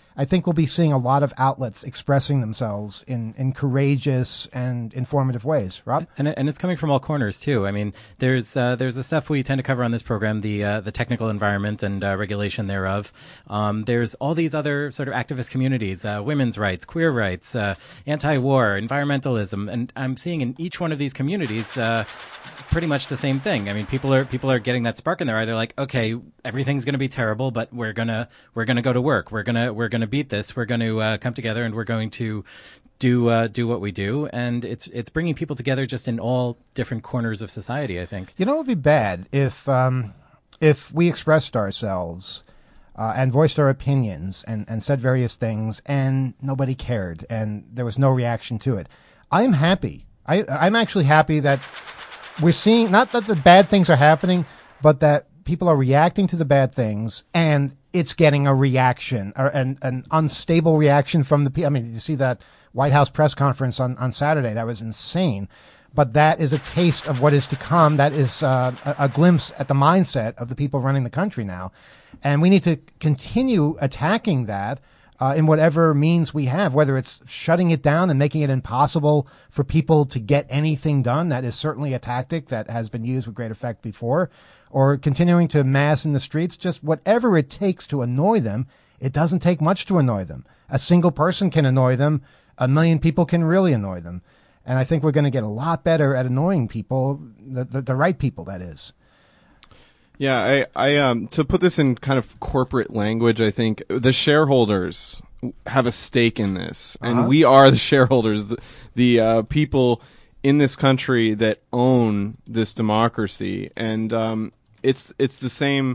I think we'll be seeing a lot of outlets expressing themselves in courageous and informative ways. Rob? And it's coming from all corners too. I mean, there's the stuff we tend to cover on this program, the technical environment and regulation thereof. There's all these other sort of activist communities, women's rights, queer rights, anti-war, environmentalism, and I'm seeing in each one of these communities pretty much the same thing. I mean, people are getting that spark in their eye. They're like, okay, everything's going to be terrible, but we're gonna go to work. We're gonna beat this. We're going to come together, and we're going to do what we do. And it's bringing people together just in all different corners of society, I think. You know, it would be bad if we expressed ourselves and voiced our opinions and said various things, and nobody cared, and there was no reaction to it. I'm happy. I'm actually happy that we're seeing, not that the bad things are happening, but that people are reacting to the bad things, and it's getting a reaction, or an unstable reaction from the people. I mean, you see that White House press conference on Saturday. That was insane. But that is a taste of what is to come. That is a glimpse at the mindset of the people running the country now. And we need to continue attacking that in whatever means we have, whether it's shutting it down and making it impossible for people to get anything done. That is certainly a tactic that has been used with great effect before, or continuing to mass in the streets, just whatever it takes to annoy them. It doesn't take much to annoy them. A single person can annoy them. 1 million people can really annoy them. And I think we're going to get a lot better at annoying people, the right people, that is. Yeah, I to put this in kind of corporate language, I think the shareholders have a stake in this, and we are the shareholders, the people in this country that own this democracy, and it's the same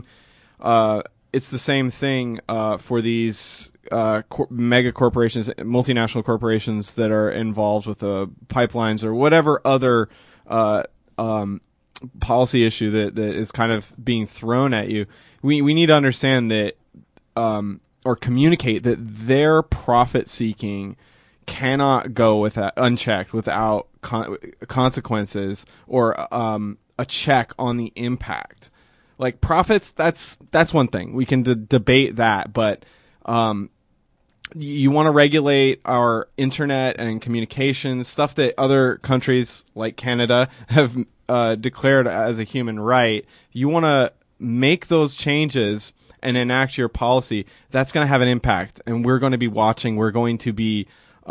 thing for these mega corporations, multinational corporations that are involved with the pipelines or whatever other policy issue that is kind of being thrown at you. We need to understand that or communicate that their profit seeking cannot go unchecked without consequences or a check on the impact. Like profits, that's one thing. We can debate that, but you want to regulate our internet and communications, stuff that other countries like Canada have declared as a human right. You want to make those changes and enact your policy. That's going to have an impact, and we're going to be watching. We're going to be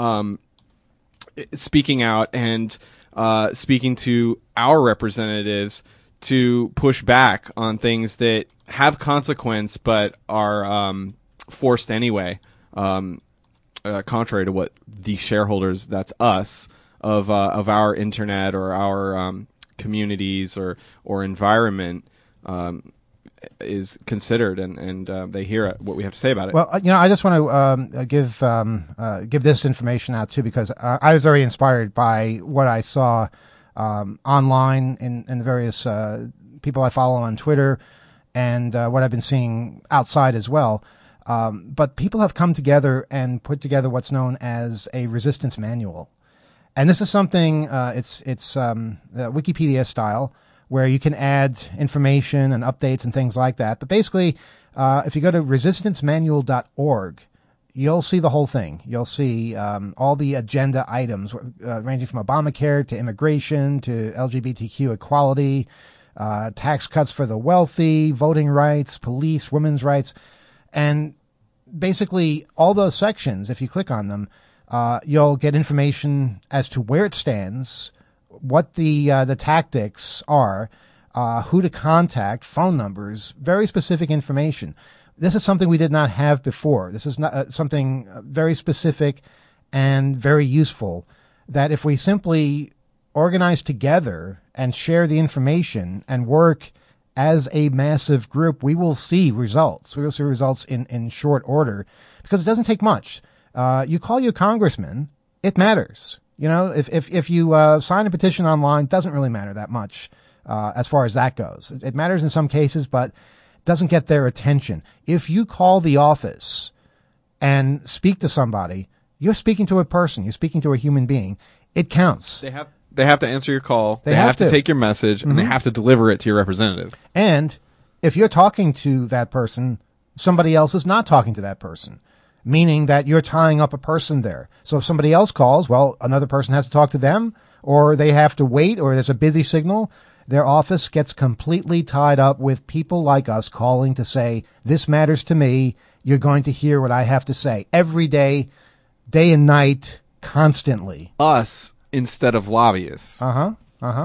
speaking out and speaking to our representatives to push back on things that have consequence but are forced anyway, contrary to what the shareholders, that's us, of our internet or our communities or environment is considered, and they hear what we have to say about it. Well, I just want to give this information out too, because I was very inspired by what I saw online in the various people I follow on Twitter, and what I've been seeing outside as well. But people have come together and put together what's known as a resistance manual. And this is something, it's Wikipedia style, where you can add information and updates and things like that. But basically, if you go to resistancemanual.org, you'll see the whole thing. You'll see all the agenda items, ranging from Obamacare to immigration to LGBTQ equality, tax cuts for the wealthy, voting rights, police, women's rights. And basically, all those sections, if you click on them, you'll get information as to where it stands, what the tactics are, who to contact, phone numbers, very specific information. This is something we did not have before. This is not something very specific and very useful, that if we simply organize together and share the information and work as a massive group, we will see results. We will see results in short order, because it doesn't take much. You call your congressman, it matters. If you sign a petition online, it doesn't really matter that much as far as that goes. It matters in some cases, but doesn't get their attention. If you call the office and speak to somebody, you're speaking to a person. You're speaking to a human being. It counts. They have to answer your call. They have to take your message, and they have to deliver it to your representative. And if you're talking to that person, somebody else is not talking to that person. meaning that you're tying up a person there. So if somebody else calls, well, another person has to talk to them, or they have to wait, or there's a busy signal. Their office gets completely tied up with people like us calling to say, this matters to me. You're going to hear what I have to say every day, day and night, constantly. Us instead of lobbyists. All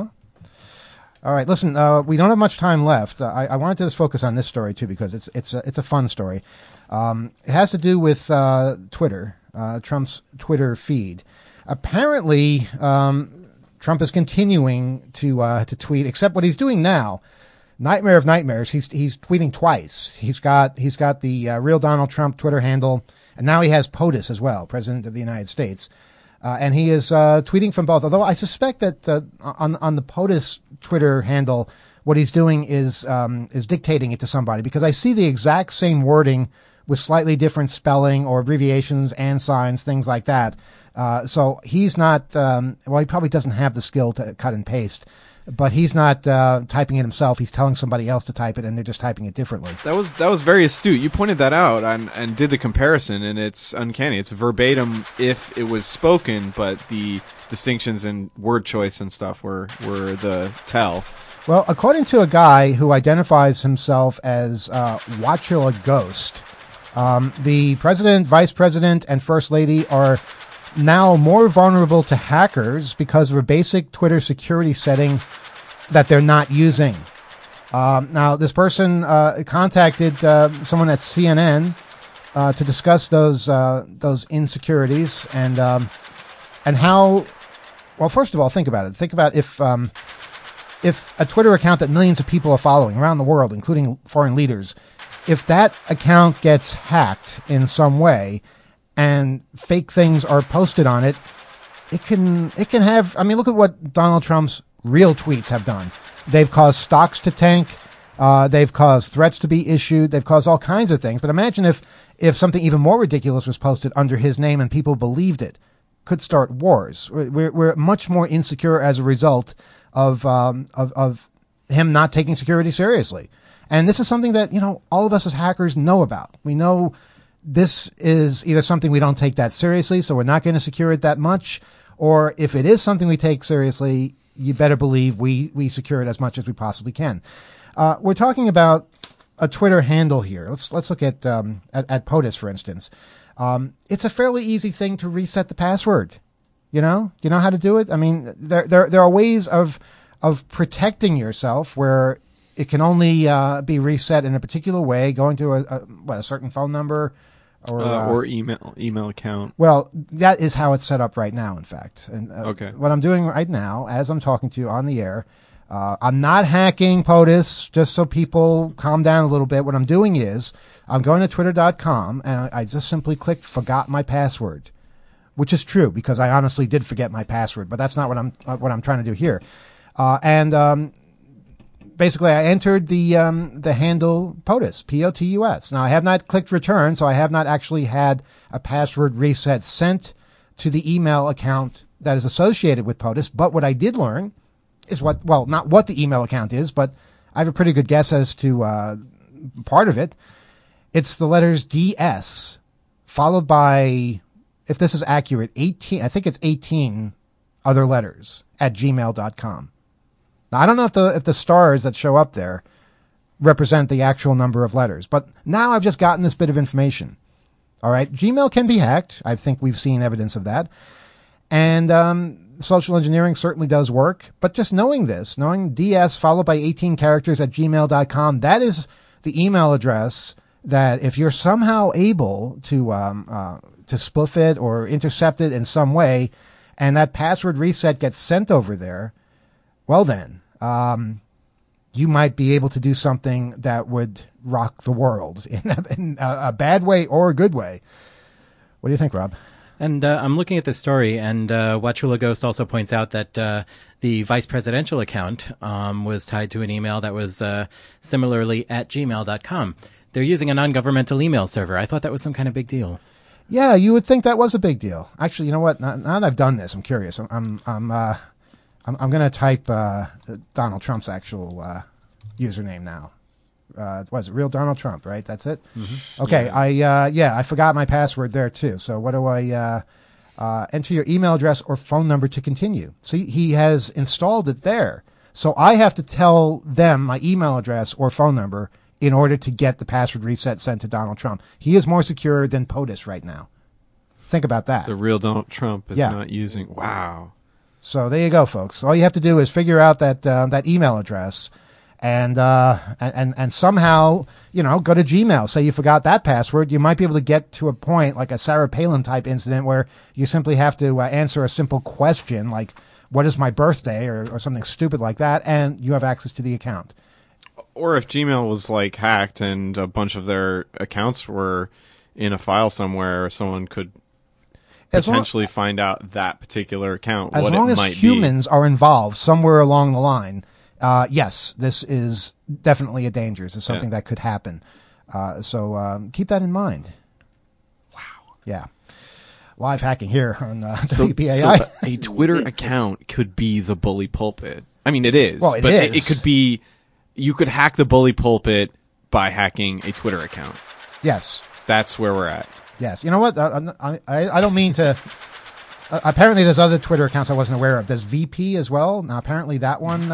right, listen, we don't have much time left. I wanted to just focus on this story, too, because it's a fun story. It has to do with Twitter, Trump's Twitter feed. Apparently, Trump is continuing to tweet, except what he's doing now, nightmare of nightmares. He's tweeting twice. He's got the real Donald Trump Twitter handle, and now he has POTUS as well, President of the United States, and he is tweeting from both. Although I suspect that on the POTUS Twitter handle, what he's doing is dictating it to somebody, because I see the exact same wording with slightly different spelling or abbreviations and signs, things like that. So he's not, he probably doesn't have the skill to cut and paste, but he's not typing it himself. He's telling somebody else to type it, and they're just typing it differently. That was very astute. You pointed that out and did the comparison, and it's uncanny. It's verbatim if it was spoken, but the distinctions in word choice and stuff were the tell. Well, according to a guy who identifies himself as Watchula Ghost, the president, vice president, and first lady are now more vulnerable to hackers because of a basic Twitter security setting that they're not using. Now, this person contacted someone at CNN to discuss those insecurities and how. Well, first of all, think about it. Think about if a Twitter account that millions of people are following around the world, including foreign leaders, if that account gets hacked in some way and fake things are posted on it, it can have, I mean, look at what Donald Trump's real tweets have done. They've caused stocks to tank. They've caused threats to be issued. They've caused all kinds of things. But imagine if something even more ridiculous was posted under his name and people believed it. Could start wars. We're much more insecure as a result of him not taking security seriously. And this is something that, all of us as hackers know about. We know this is either something we don't take that seriously, so we're not going to secure it that much, or if it is something we take seriously, you better believe we secure it as much as we possibly can. We're talking about a Twitter handle here. Let's look at POTUS, for instance. It's a fairly easy thing to reset the password. You know how to do it? I mean, there are ways of protecting yourself where it can only be reset in a particular way, going to a certain phone number or email account. Well, that is how it's set up right now, in fact. And okay. What I'm doing right now, as I'm talking to you on the air, I'm not hacking POTUS, just so people calm down a little bit. What I'm doing is I'm going to twitter.com, and I just simply clicked forgot my password, which is true because I honestly did forget my password, but that's not what I'm trying to do here. Basically, I entered the handle POTUS, POTUS. Now, I have not clicked return, so I have not actually had a password reset sent to the email account that is associated with POTUS. But what I did learn is not what the email account is, but I have a pretty good guess as to part of it. It's the letters DS, followed by, if this is accurate, 18, I think it's 18 other letters at gmail.com. Now, I don't know if the stars that show up there represent the actual number of letters, but now I've just gotten this bit of information. All right, Gmail can be hacked. I think we've seen evidence of that. And social engineering certainly does work. But just knowing DS followed by 18 characters at gmail.com, that is the email address that if you're somehow able to spoof it or intercept it in some way, and that password reset gets sent over there, well then, you might be able to do something that would rock the world in a bad way or a good way. What do you think, Rob? And I'm looking at this story, and Watchula Ghost also points out that the vice presidential account was tied to an email that was similarly at gmail.com. They're using a non-governmental email server. I thought that was some kind of big deal. Yeah, you would think that was a big deal. Actually, you know what? Now that I've done this, I'm curious. I'm going to type Donald Trump's actual username now. Was it Real Donald Trump, right? That's it? Mm-hmm. Okay, yeah. I forgot my password there, too. So what do I... enter your email address or phone number to continue. See, he has installed it there. So I have to tell them my email address or phone number in order to get the password reset sent to Donald Trump. He is more secure than POTUS right now. Think about that. The real Donald Trump is not using... Wow. So there you go, folks. All you have to do is figure out that email address and somehow, go to Gmail. Say you forgot that password. You might be able to get to a point like a Sarah Palin type incident where you simply have to answer a simple question like, what is my birthday, or something stupid like that, and you have access to the account. Or if Gmail was like hacked and a bunch of their accounts were in a file somewhere, someone could potentially find out that particular account, what it might be. As long as humans are involved somewhere along the line, yes, this is definitely a danger. This is something that could happen. So keep that in mind. Wow. Yeah. Live hacking here on WBAI. So a Twitter account could be the Bully Pulpit. I mean, it is. Well, but is. It could be... You could hack the Bully Pulpit by hacking a Twitter account. Yes. That's where we're at. Yes. You know what? I don't mean to... apparently there's other Twitter accounts I wasn't aware of. There's VP as well. Now, apparently that one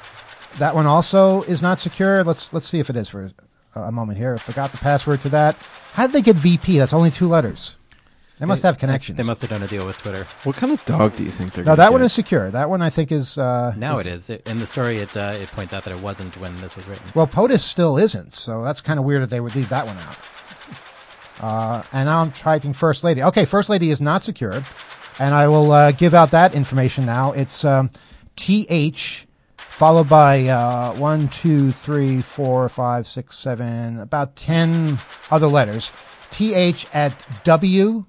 also is not secure. Let's see if it is for a moment here. I forgot the password to that. How did they get VP? That's only 2 letters. They must have connections. They must have done a deal with Twitter. What kind of dog do you think they're No, going that to one get? is secure. That one I think is... now it is. In the story, it points out that it wasn't when this was written. Well, POTUS still isn't, so that's kind of weird that they would leave that one out. And now I'm typing First Lady. Okay, First Lady is not secure, and I will give out that information now. It's TH followed by 1, 2, 3, 4, 5, 6, 7, about 10 other letters. TH at W...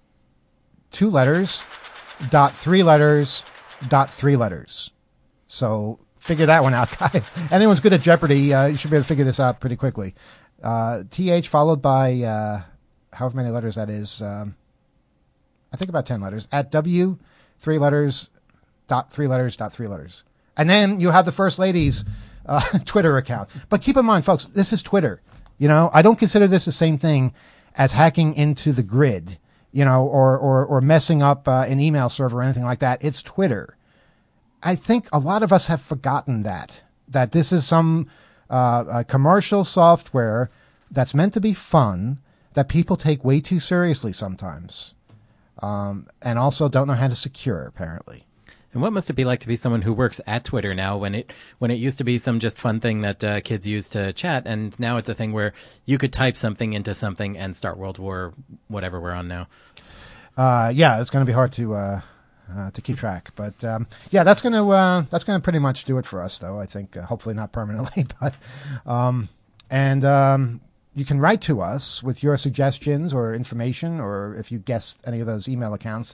2 letters, dot 3 letters, dot 3 letters. So figure that one out, guys. Anyone's good at Jeopardy, you should be able to figure this out pretty quickly. TH followed by however many letters that is. I think about 10 letters. At W, 3 letters, dot 3 letters, dot 3 letters. And then you have the First Lady's Twitter account. But keep in mind, folks, this is Twitter. I don't consider this the same thing as hacking into the grid. Or messing up an email server or anything like that. It's Twitter. I think a lot of us have forgotten that this is some commercial software that's meant to be fun that people take way too seriously sometimes, and also don't know how to secure, apparently. And what must it be like to be someone who works at Twitter now when it used to be some just fun thing that kids used to chat, and now it's a thing where you could type something into something and start World War whatever we're on now. Yeah, it's going to be hard to keep track, but yeah, that's going to pretty much do it for us, though. I think hopefully not permanently, but you can write to us with your suggestions or information, or if you guessed any of those email accounts.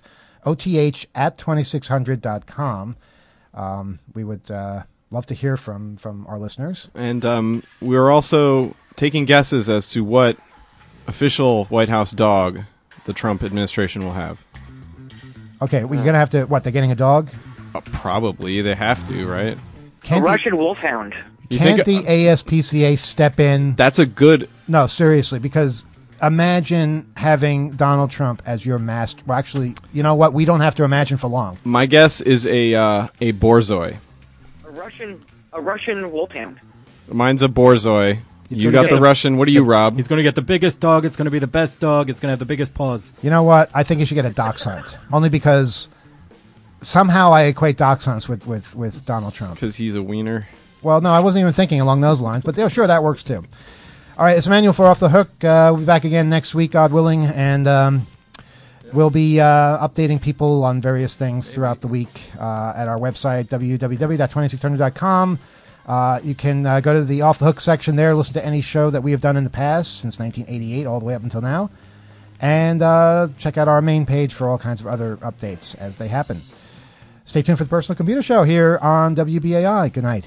OTH@2600.com. We would love to hear from our listeners. And we're also taking guesses as to what official White House dog the Trump administration will have. Okay, well, you're going to have to... What, they're getting a dog? Probably. They have to, right? A Russian wolfhound. Can't the ASPCA step in? That's a good... No, seriously, because... Imagine having Donald Trump as your master. Well, actually, you know what? We don't have to imagine for long. My guess is a Borzoi. A Russian wolfhound. Mine's a Borzoi. You got the Russian. What are you, Rob? He's going to get the biggest dog. It's going to be the best dog. It's going to have the biggest paws. You know what? I think you should get a dachshund. Only because somehow I equate dachshunds with Donald Trump. Because he's a wiener? Well, no, I wasn't even thinking along those lines. But sure, that works too. All right, it's Emmanuel for Off the Hook. We'll be back again next week, God willing, and we'll be updating people on various things throughout the week at our website, www.2600.com. You can go to the Off the Hook section there, listen to any show that we have done in the past, since 1988 all the way up until now, and check out our main page for all kinds of other updates as they happen. Stay tuned for the Personal Computer Show here on WBAI. Good night.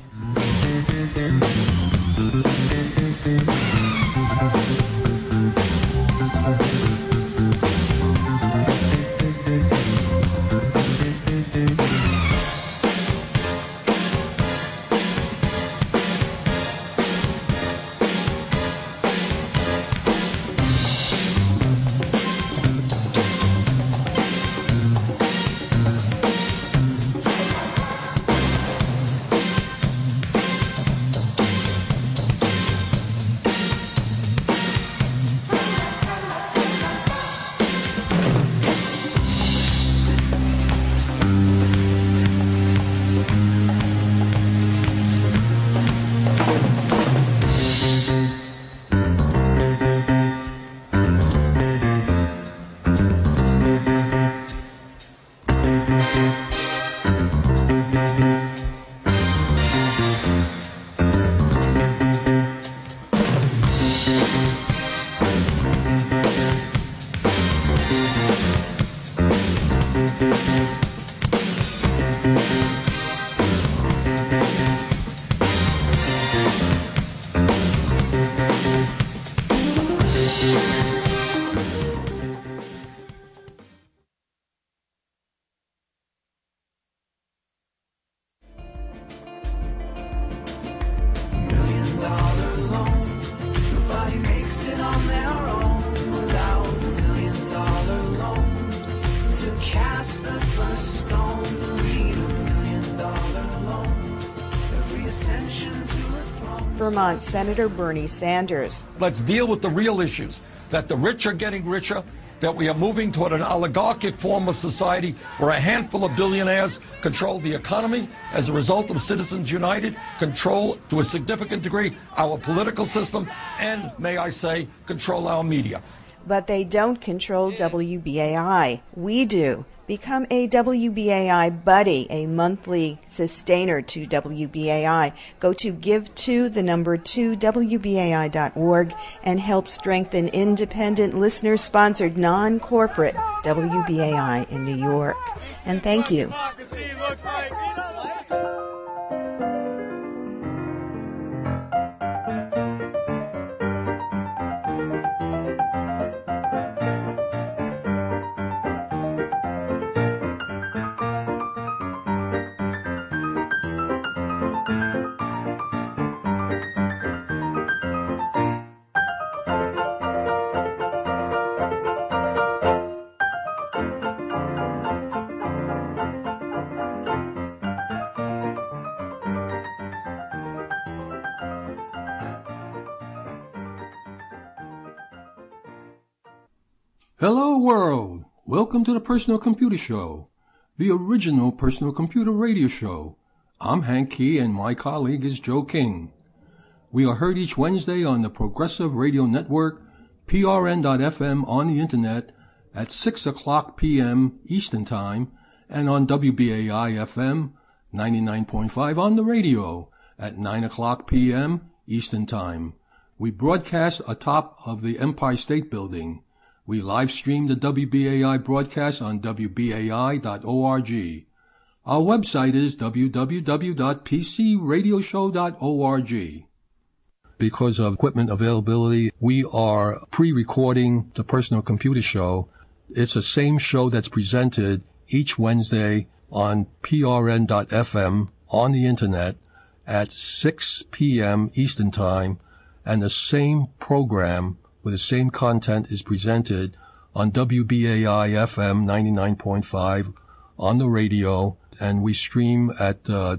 Vermont Senator Bernie Sanders. Let's deal with the real issues, that the rich are getting richer, that we are moving toward an oligarchic form of society where a handful of billionaires control the economy as a result of Citizens United, control to a significant degree our political system, and, may I say, control our media. But they don't control WBAI. We do. Become a WBAI buddy, a monthly sustainer to WBAI. Go to give2WBAI.org and help strengthen independent, listener-sponsored, non-corporate WBAI in New York. And thank you. Hello world! Welcome to the Personal Computer Show, the original personal computer radio show. I'm Hank Key and my colleague is Joe King. We are heard each Wednesday on the Progressive Radio Network, PRN.FM on the internet at 6 o'clock p.m. Eastern Time, and on WBAI-FM 99.5 on the radio at 9 o'clock p.m. Eastern Time. We broadcast atop of the Empire State Building. We live stream the WBAI broadcast on WBAI.org. Our website is www.pcradioshow.org. Because of equipment availability, we are pre-recording the Personal Computer Show. It's the same show that's presented each Wednesday on PRN.FM on the internet at 6 p.m. Eastern Time, and the same program with the same content is presented on WBAI-FM 99.5 on the radio, and we stream at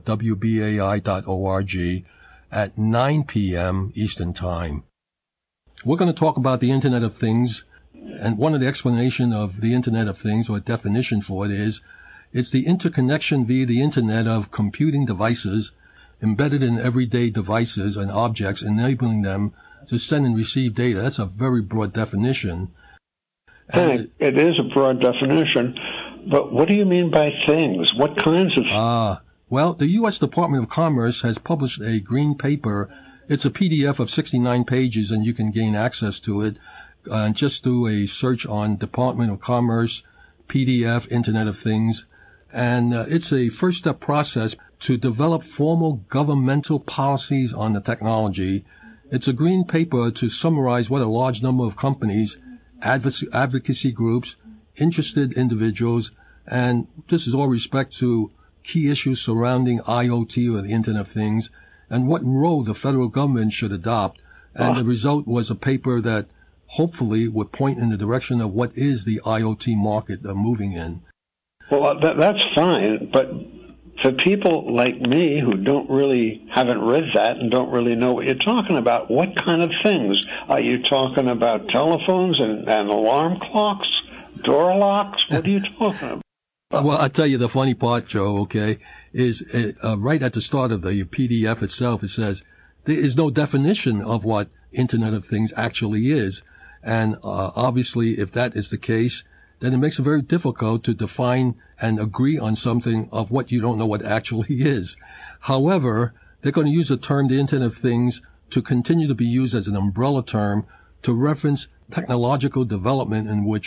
WBAI.org at 9 p.m. Eastern Time. We're going to talk about the Internet of Things, and one of the explanation of the Internet of Things, or definition for it, is it's the interconnection via the Internet of computing devices embedded in everyday devices and objects, enabling them to send and receive data. That's a very broad definition. And it is a broad definition, but what do you mean by things? What kinds of... Well, the U.S. Department of Commerce has published a green paper. It's a PDF of 69 pages, and you can gain access to it. And just do a search on Department of Commerce, PDF, Internet of Things. And it's a first-step process to develop formal governmental policies on the technology. It's a green paper to summarize what a large number of companies, advocacy groups, interested individuals, and this is all respect to key issues surrounding IoT, or the Internet of Things, and what role the federal government should adopt. And the result was a paper that hopefully would point in the direction of what is the IoT market moving in. Well, that's fine, but for people like me who haven't read that and don't really know what you're talking about, what kind of things? Are you talking about telephones and alarm clocks, door locks? What are you talking about? Well, I'll tell you the funny part, Joe, okay, is right at the start of the PDF itself, it says there is no definition of what Internet of Things actually is. And obviously, if that is the case, then it makes it very difficult to define and agree on something of what you don't know what actually is. However, they're going to use the term the Internet of Things to continue to be used as an umbrella term to reference technological development in which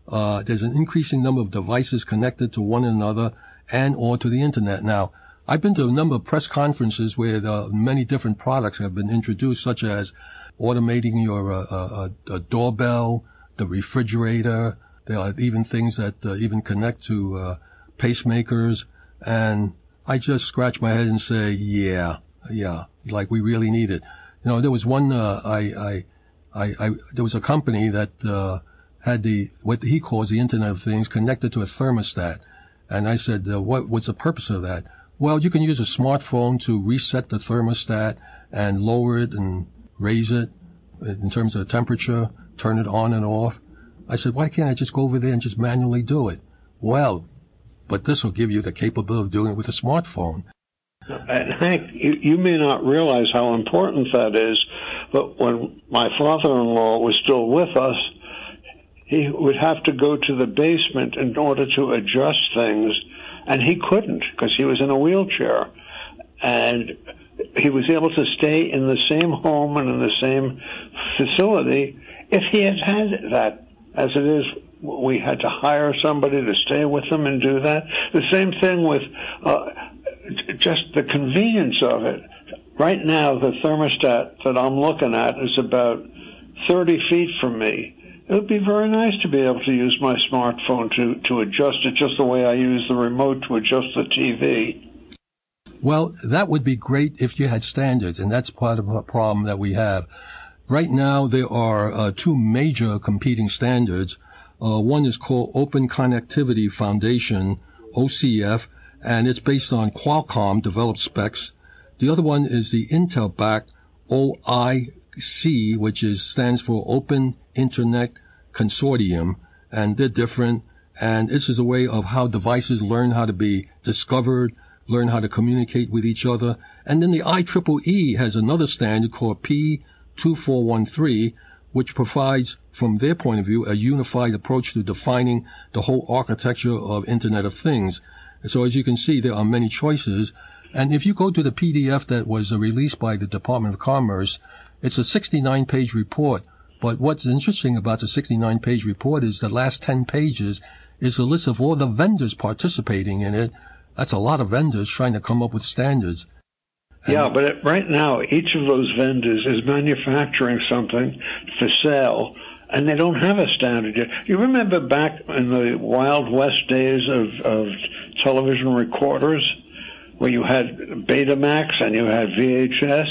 there's an increasing number of devices connected to one another and or to the internet. Now, I've been to a number of press conferences where many different products have been introduced, such as automating your a doorbell, the refrigerator. There are even things that even connect to pacemakers. And I just scratch my head and say, yeah, like we really need it. You know, there was one, there was a company that had what he calls the Internet of Things connected to a thermostat. And I said, what's the purpose of that? Well, you can use a smartphone to reset the thermostat and lower it and raise it in terms of temperature, turn it on and off. I said, why can't I just go over there and just manually do it? Well, but this will give you the capability of doing it with a smartphone. And Hank, you may not realize how important that is, but when my father-in-law was still with us, he would have to go to the basement in order to adjust things, and he couldn't because he was in a wheelchair. And he was able to stay in the same home and in the same facility if he had had that. As it is, we had to hire somebody to stay with him and do that. The same thing with just the convenience of it. Right now, the thermostat that I'm looking at is about 30 feet from me. It would be very nice to be able to use my smartphone to adjust it just the way I use the remote to adjust the TV. Well, that would be great if you had standards, and that's part of the problem that we have. Right now, there are two major competing standards. One is called Open Connectivity Foundation, OCF, and it's based on Qualcomm developed specs. The other one is the Intel-backed OIC, which stands for Open Internet Consortium, and they're different. And this is a way of how devices learn how to be discovered, learn how to communicate with each other. And then the IEEE has another standard called P2413, which provides, from their point of view, a unified approach to defining the whole architecture of Internet of Things. And so as you can see, there are many choices. And if you go to the PDF that was released by the Department of Commerce, it's a 69-page report. But what's interesting about the 69-page report is the last 10 pages is a list of all the vendors participating in it. That's a lot of vendors trying to come up with standards. Yeah, but right now, each of those vendors is manufacturing something for sale, and they don't have a standard yet. You remember back in the Wild West days of television recorders, where you had Betamax and you had VHS?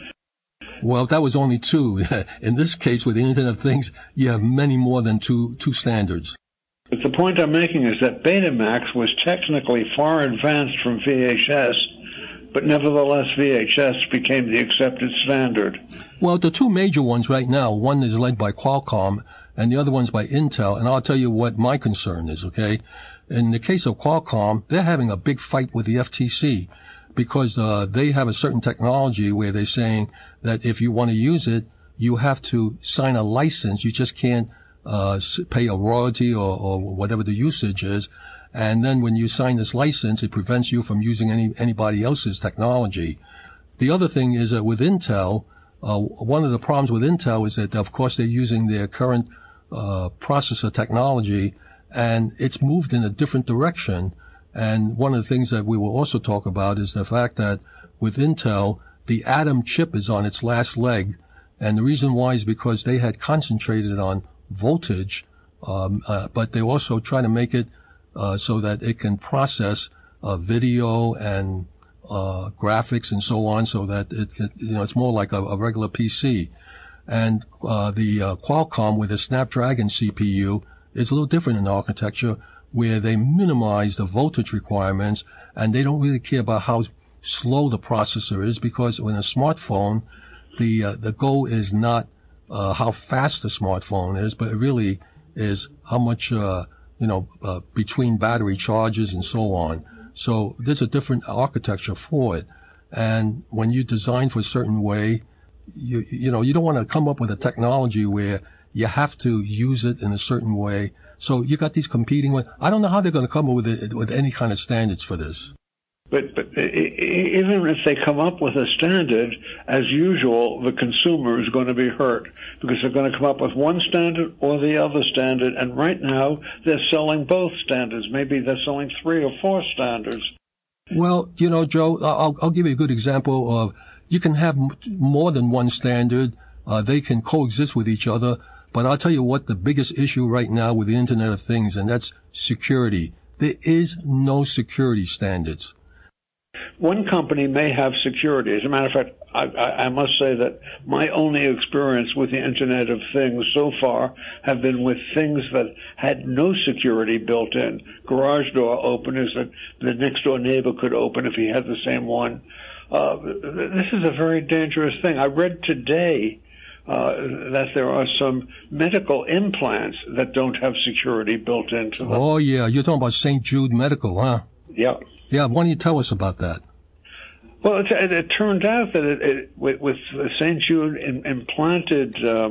Well, that was only two. In this case, with the Internet of Things, you have many more than two standards. But the point I'm making is that Betamax was technically far advanced from VHS, but nevertheless VHS became the accepted standard. Well, the two major ones right now, one is led by Qualcomm and the other one's by Intel, and I'll tell you what my concern is, okay? In the case of Qualcomm, they're having a big fight with the FTC because they have a certain technology where they're saying that if you want to use it, you have to sign a license. You just can't pay a royalty or whatever the usage is. And then when you sign this license, it prevents you from using anybody else's technology. The other thing is that with Intel, one of the problems with Intel is that, of course, they're using their current processor technology, and it's moved in a different direction. And one of the things that we will also talk about is the fact that with Intel, the Atom chip is on its last leg. And the reason why is because they had concentrated on voltage, but they also try to make it so that it can process video and graphics and so on, so that it's more like a regular PC. And the Qualcomm with the Snapdragon CPU is a little different in architecture, where they minimize the voltage requirements, and they don't really care about how slow the processor is, because when a smartphone, the goal is not how fast the smartphone is, but it really is how much between battery charges and so on. So there's a different architecture for it. And when you design for a certain way, you don't want to come up with a technology where you have to use it in a certain way. So you got these competing ones. I don't know how they're going to come up with any kind of standards for this. But even if they come up with a standard, as usual, the consumer is going to be hurt because they're going to come up with one standard or the other standard. And right now, they're selling both standards. Maybe they're selling 3 or 4 standards. Well, Joe, I'll give you a good example of you can have more than one standard. They can coexist with each other. But I'll tell you what the biggest issue right now with the Internet of Things, and that's security. There is no security standards. One company may have security. As a matter of fact, I must say that my only experience with the Internet of Things so far have been with things that had no security built in. Garage door openers that the next door neighbor could open if he had the same one. This is a very dangerous thing. I read today that there are some medical implants that don't have security built into them. Oh, yeah. You're talking about St. Jude Medical, huh? Yeah. Yeah, why don't you tell us about that? Well, it turned out that with St. Jude implanted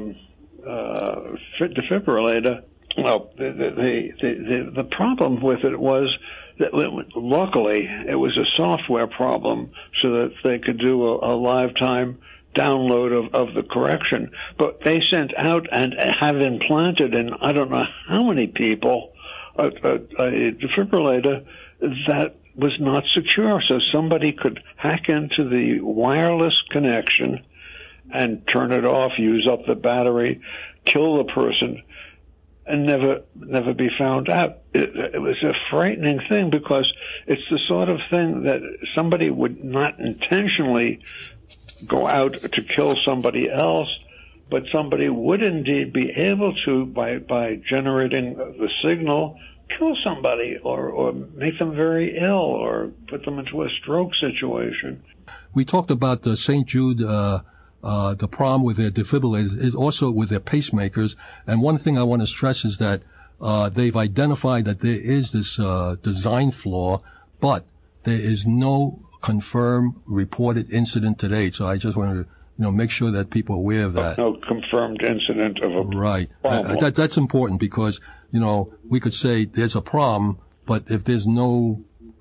defibrillator, well, the problem with it was that luckily it was a software problem so that they could do a live time download of the correction. But they sent out and have implanted in I don't know how many people a defibrillator that was not secure, so somebody could hack into the wireless connection and turn it off, use up the battery, kill the person, and never be found out. It was a frightening thing because it's the sort of thing that somebody would not intentionally go out to kill somebody else, but somebody would indeed be able to, by generating the signal, kill somebody or make them very ill or put them into a stroke situation. We talked about the St. Jude, the problem with their defibrillators is also with their pacemakers. And one thing I want to stress is that they've identified that there is this design flaw, but there is no confirmed reported incident to date. So I just want to make sure that people are aware of that. No confirmed incident of a right. That's important because we could say there's a problem, but if there's no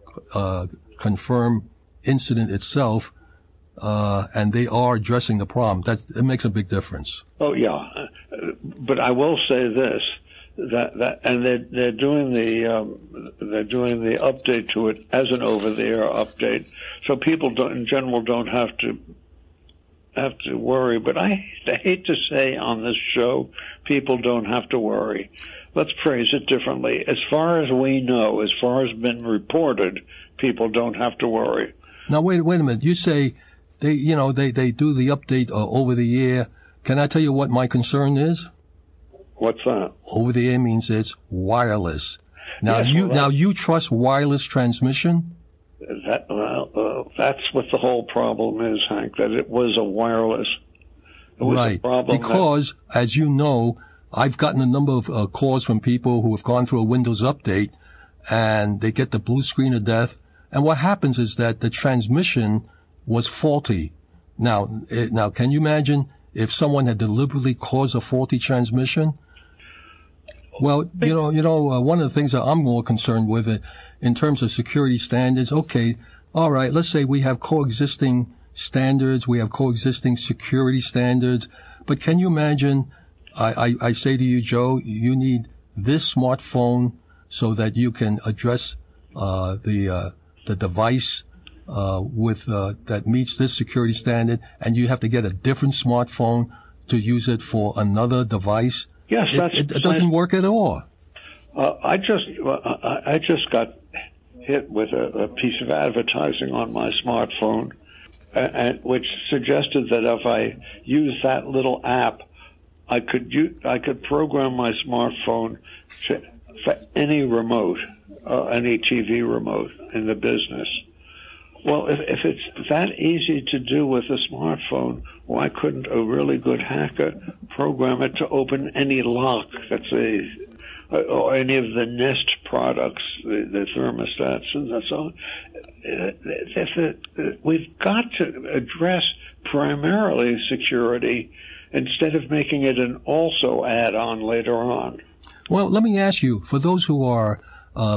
confirmed incident itself, and they are addressing the problem, it makes a big difference. Oh yeah, but I will say this: that and they're doing the update to it as an over-the-air update, so people in general don't have to worry. But I hate to say on this show, people don't have to worry. Let's phrase it differently. As far as we know, as far as been reported, people don't have to worry. Now wait a minute. You say they do the update over the air. Can I tell you what my concern is? What's that? Over the air means it's wireless. Now yes, you trust wireless transmission? That's what the whole problem is, Hank, that it was a wireless. It was right. A problem because, as you know, I've gotten a number of calls from people who have gone through a Windows update, and they get the blue screen of death. And what happens is that the transmission was faulty. Now, can you imagine if someone had deliberately caused a faulty transmission? Well, one of the things that I'm more concerned with in terms of security standards, okay, all right, let's say we have coexisting standards, we have coexisting security standards, but can you imagine, I say to you, Joe, you need this smartphone so that you can address the device with that meets this security standard, and you have to get a different smartphone to use it for another device. Yes, it doesn't work at all. I just got hit with a piece of advertising on my smartphone, which suggested that if I use that little app, I could program my smartphone for any remote, any TV remote in the business. Well, if it's that easy to do with a smartphone, why couldn't a really good hacker program it to open any lock or any of the Nest products, the thermostats and so on? We've got to address primarily security instead of making it an also add-on later on. Well, let me ask you, for those who are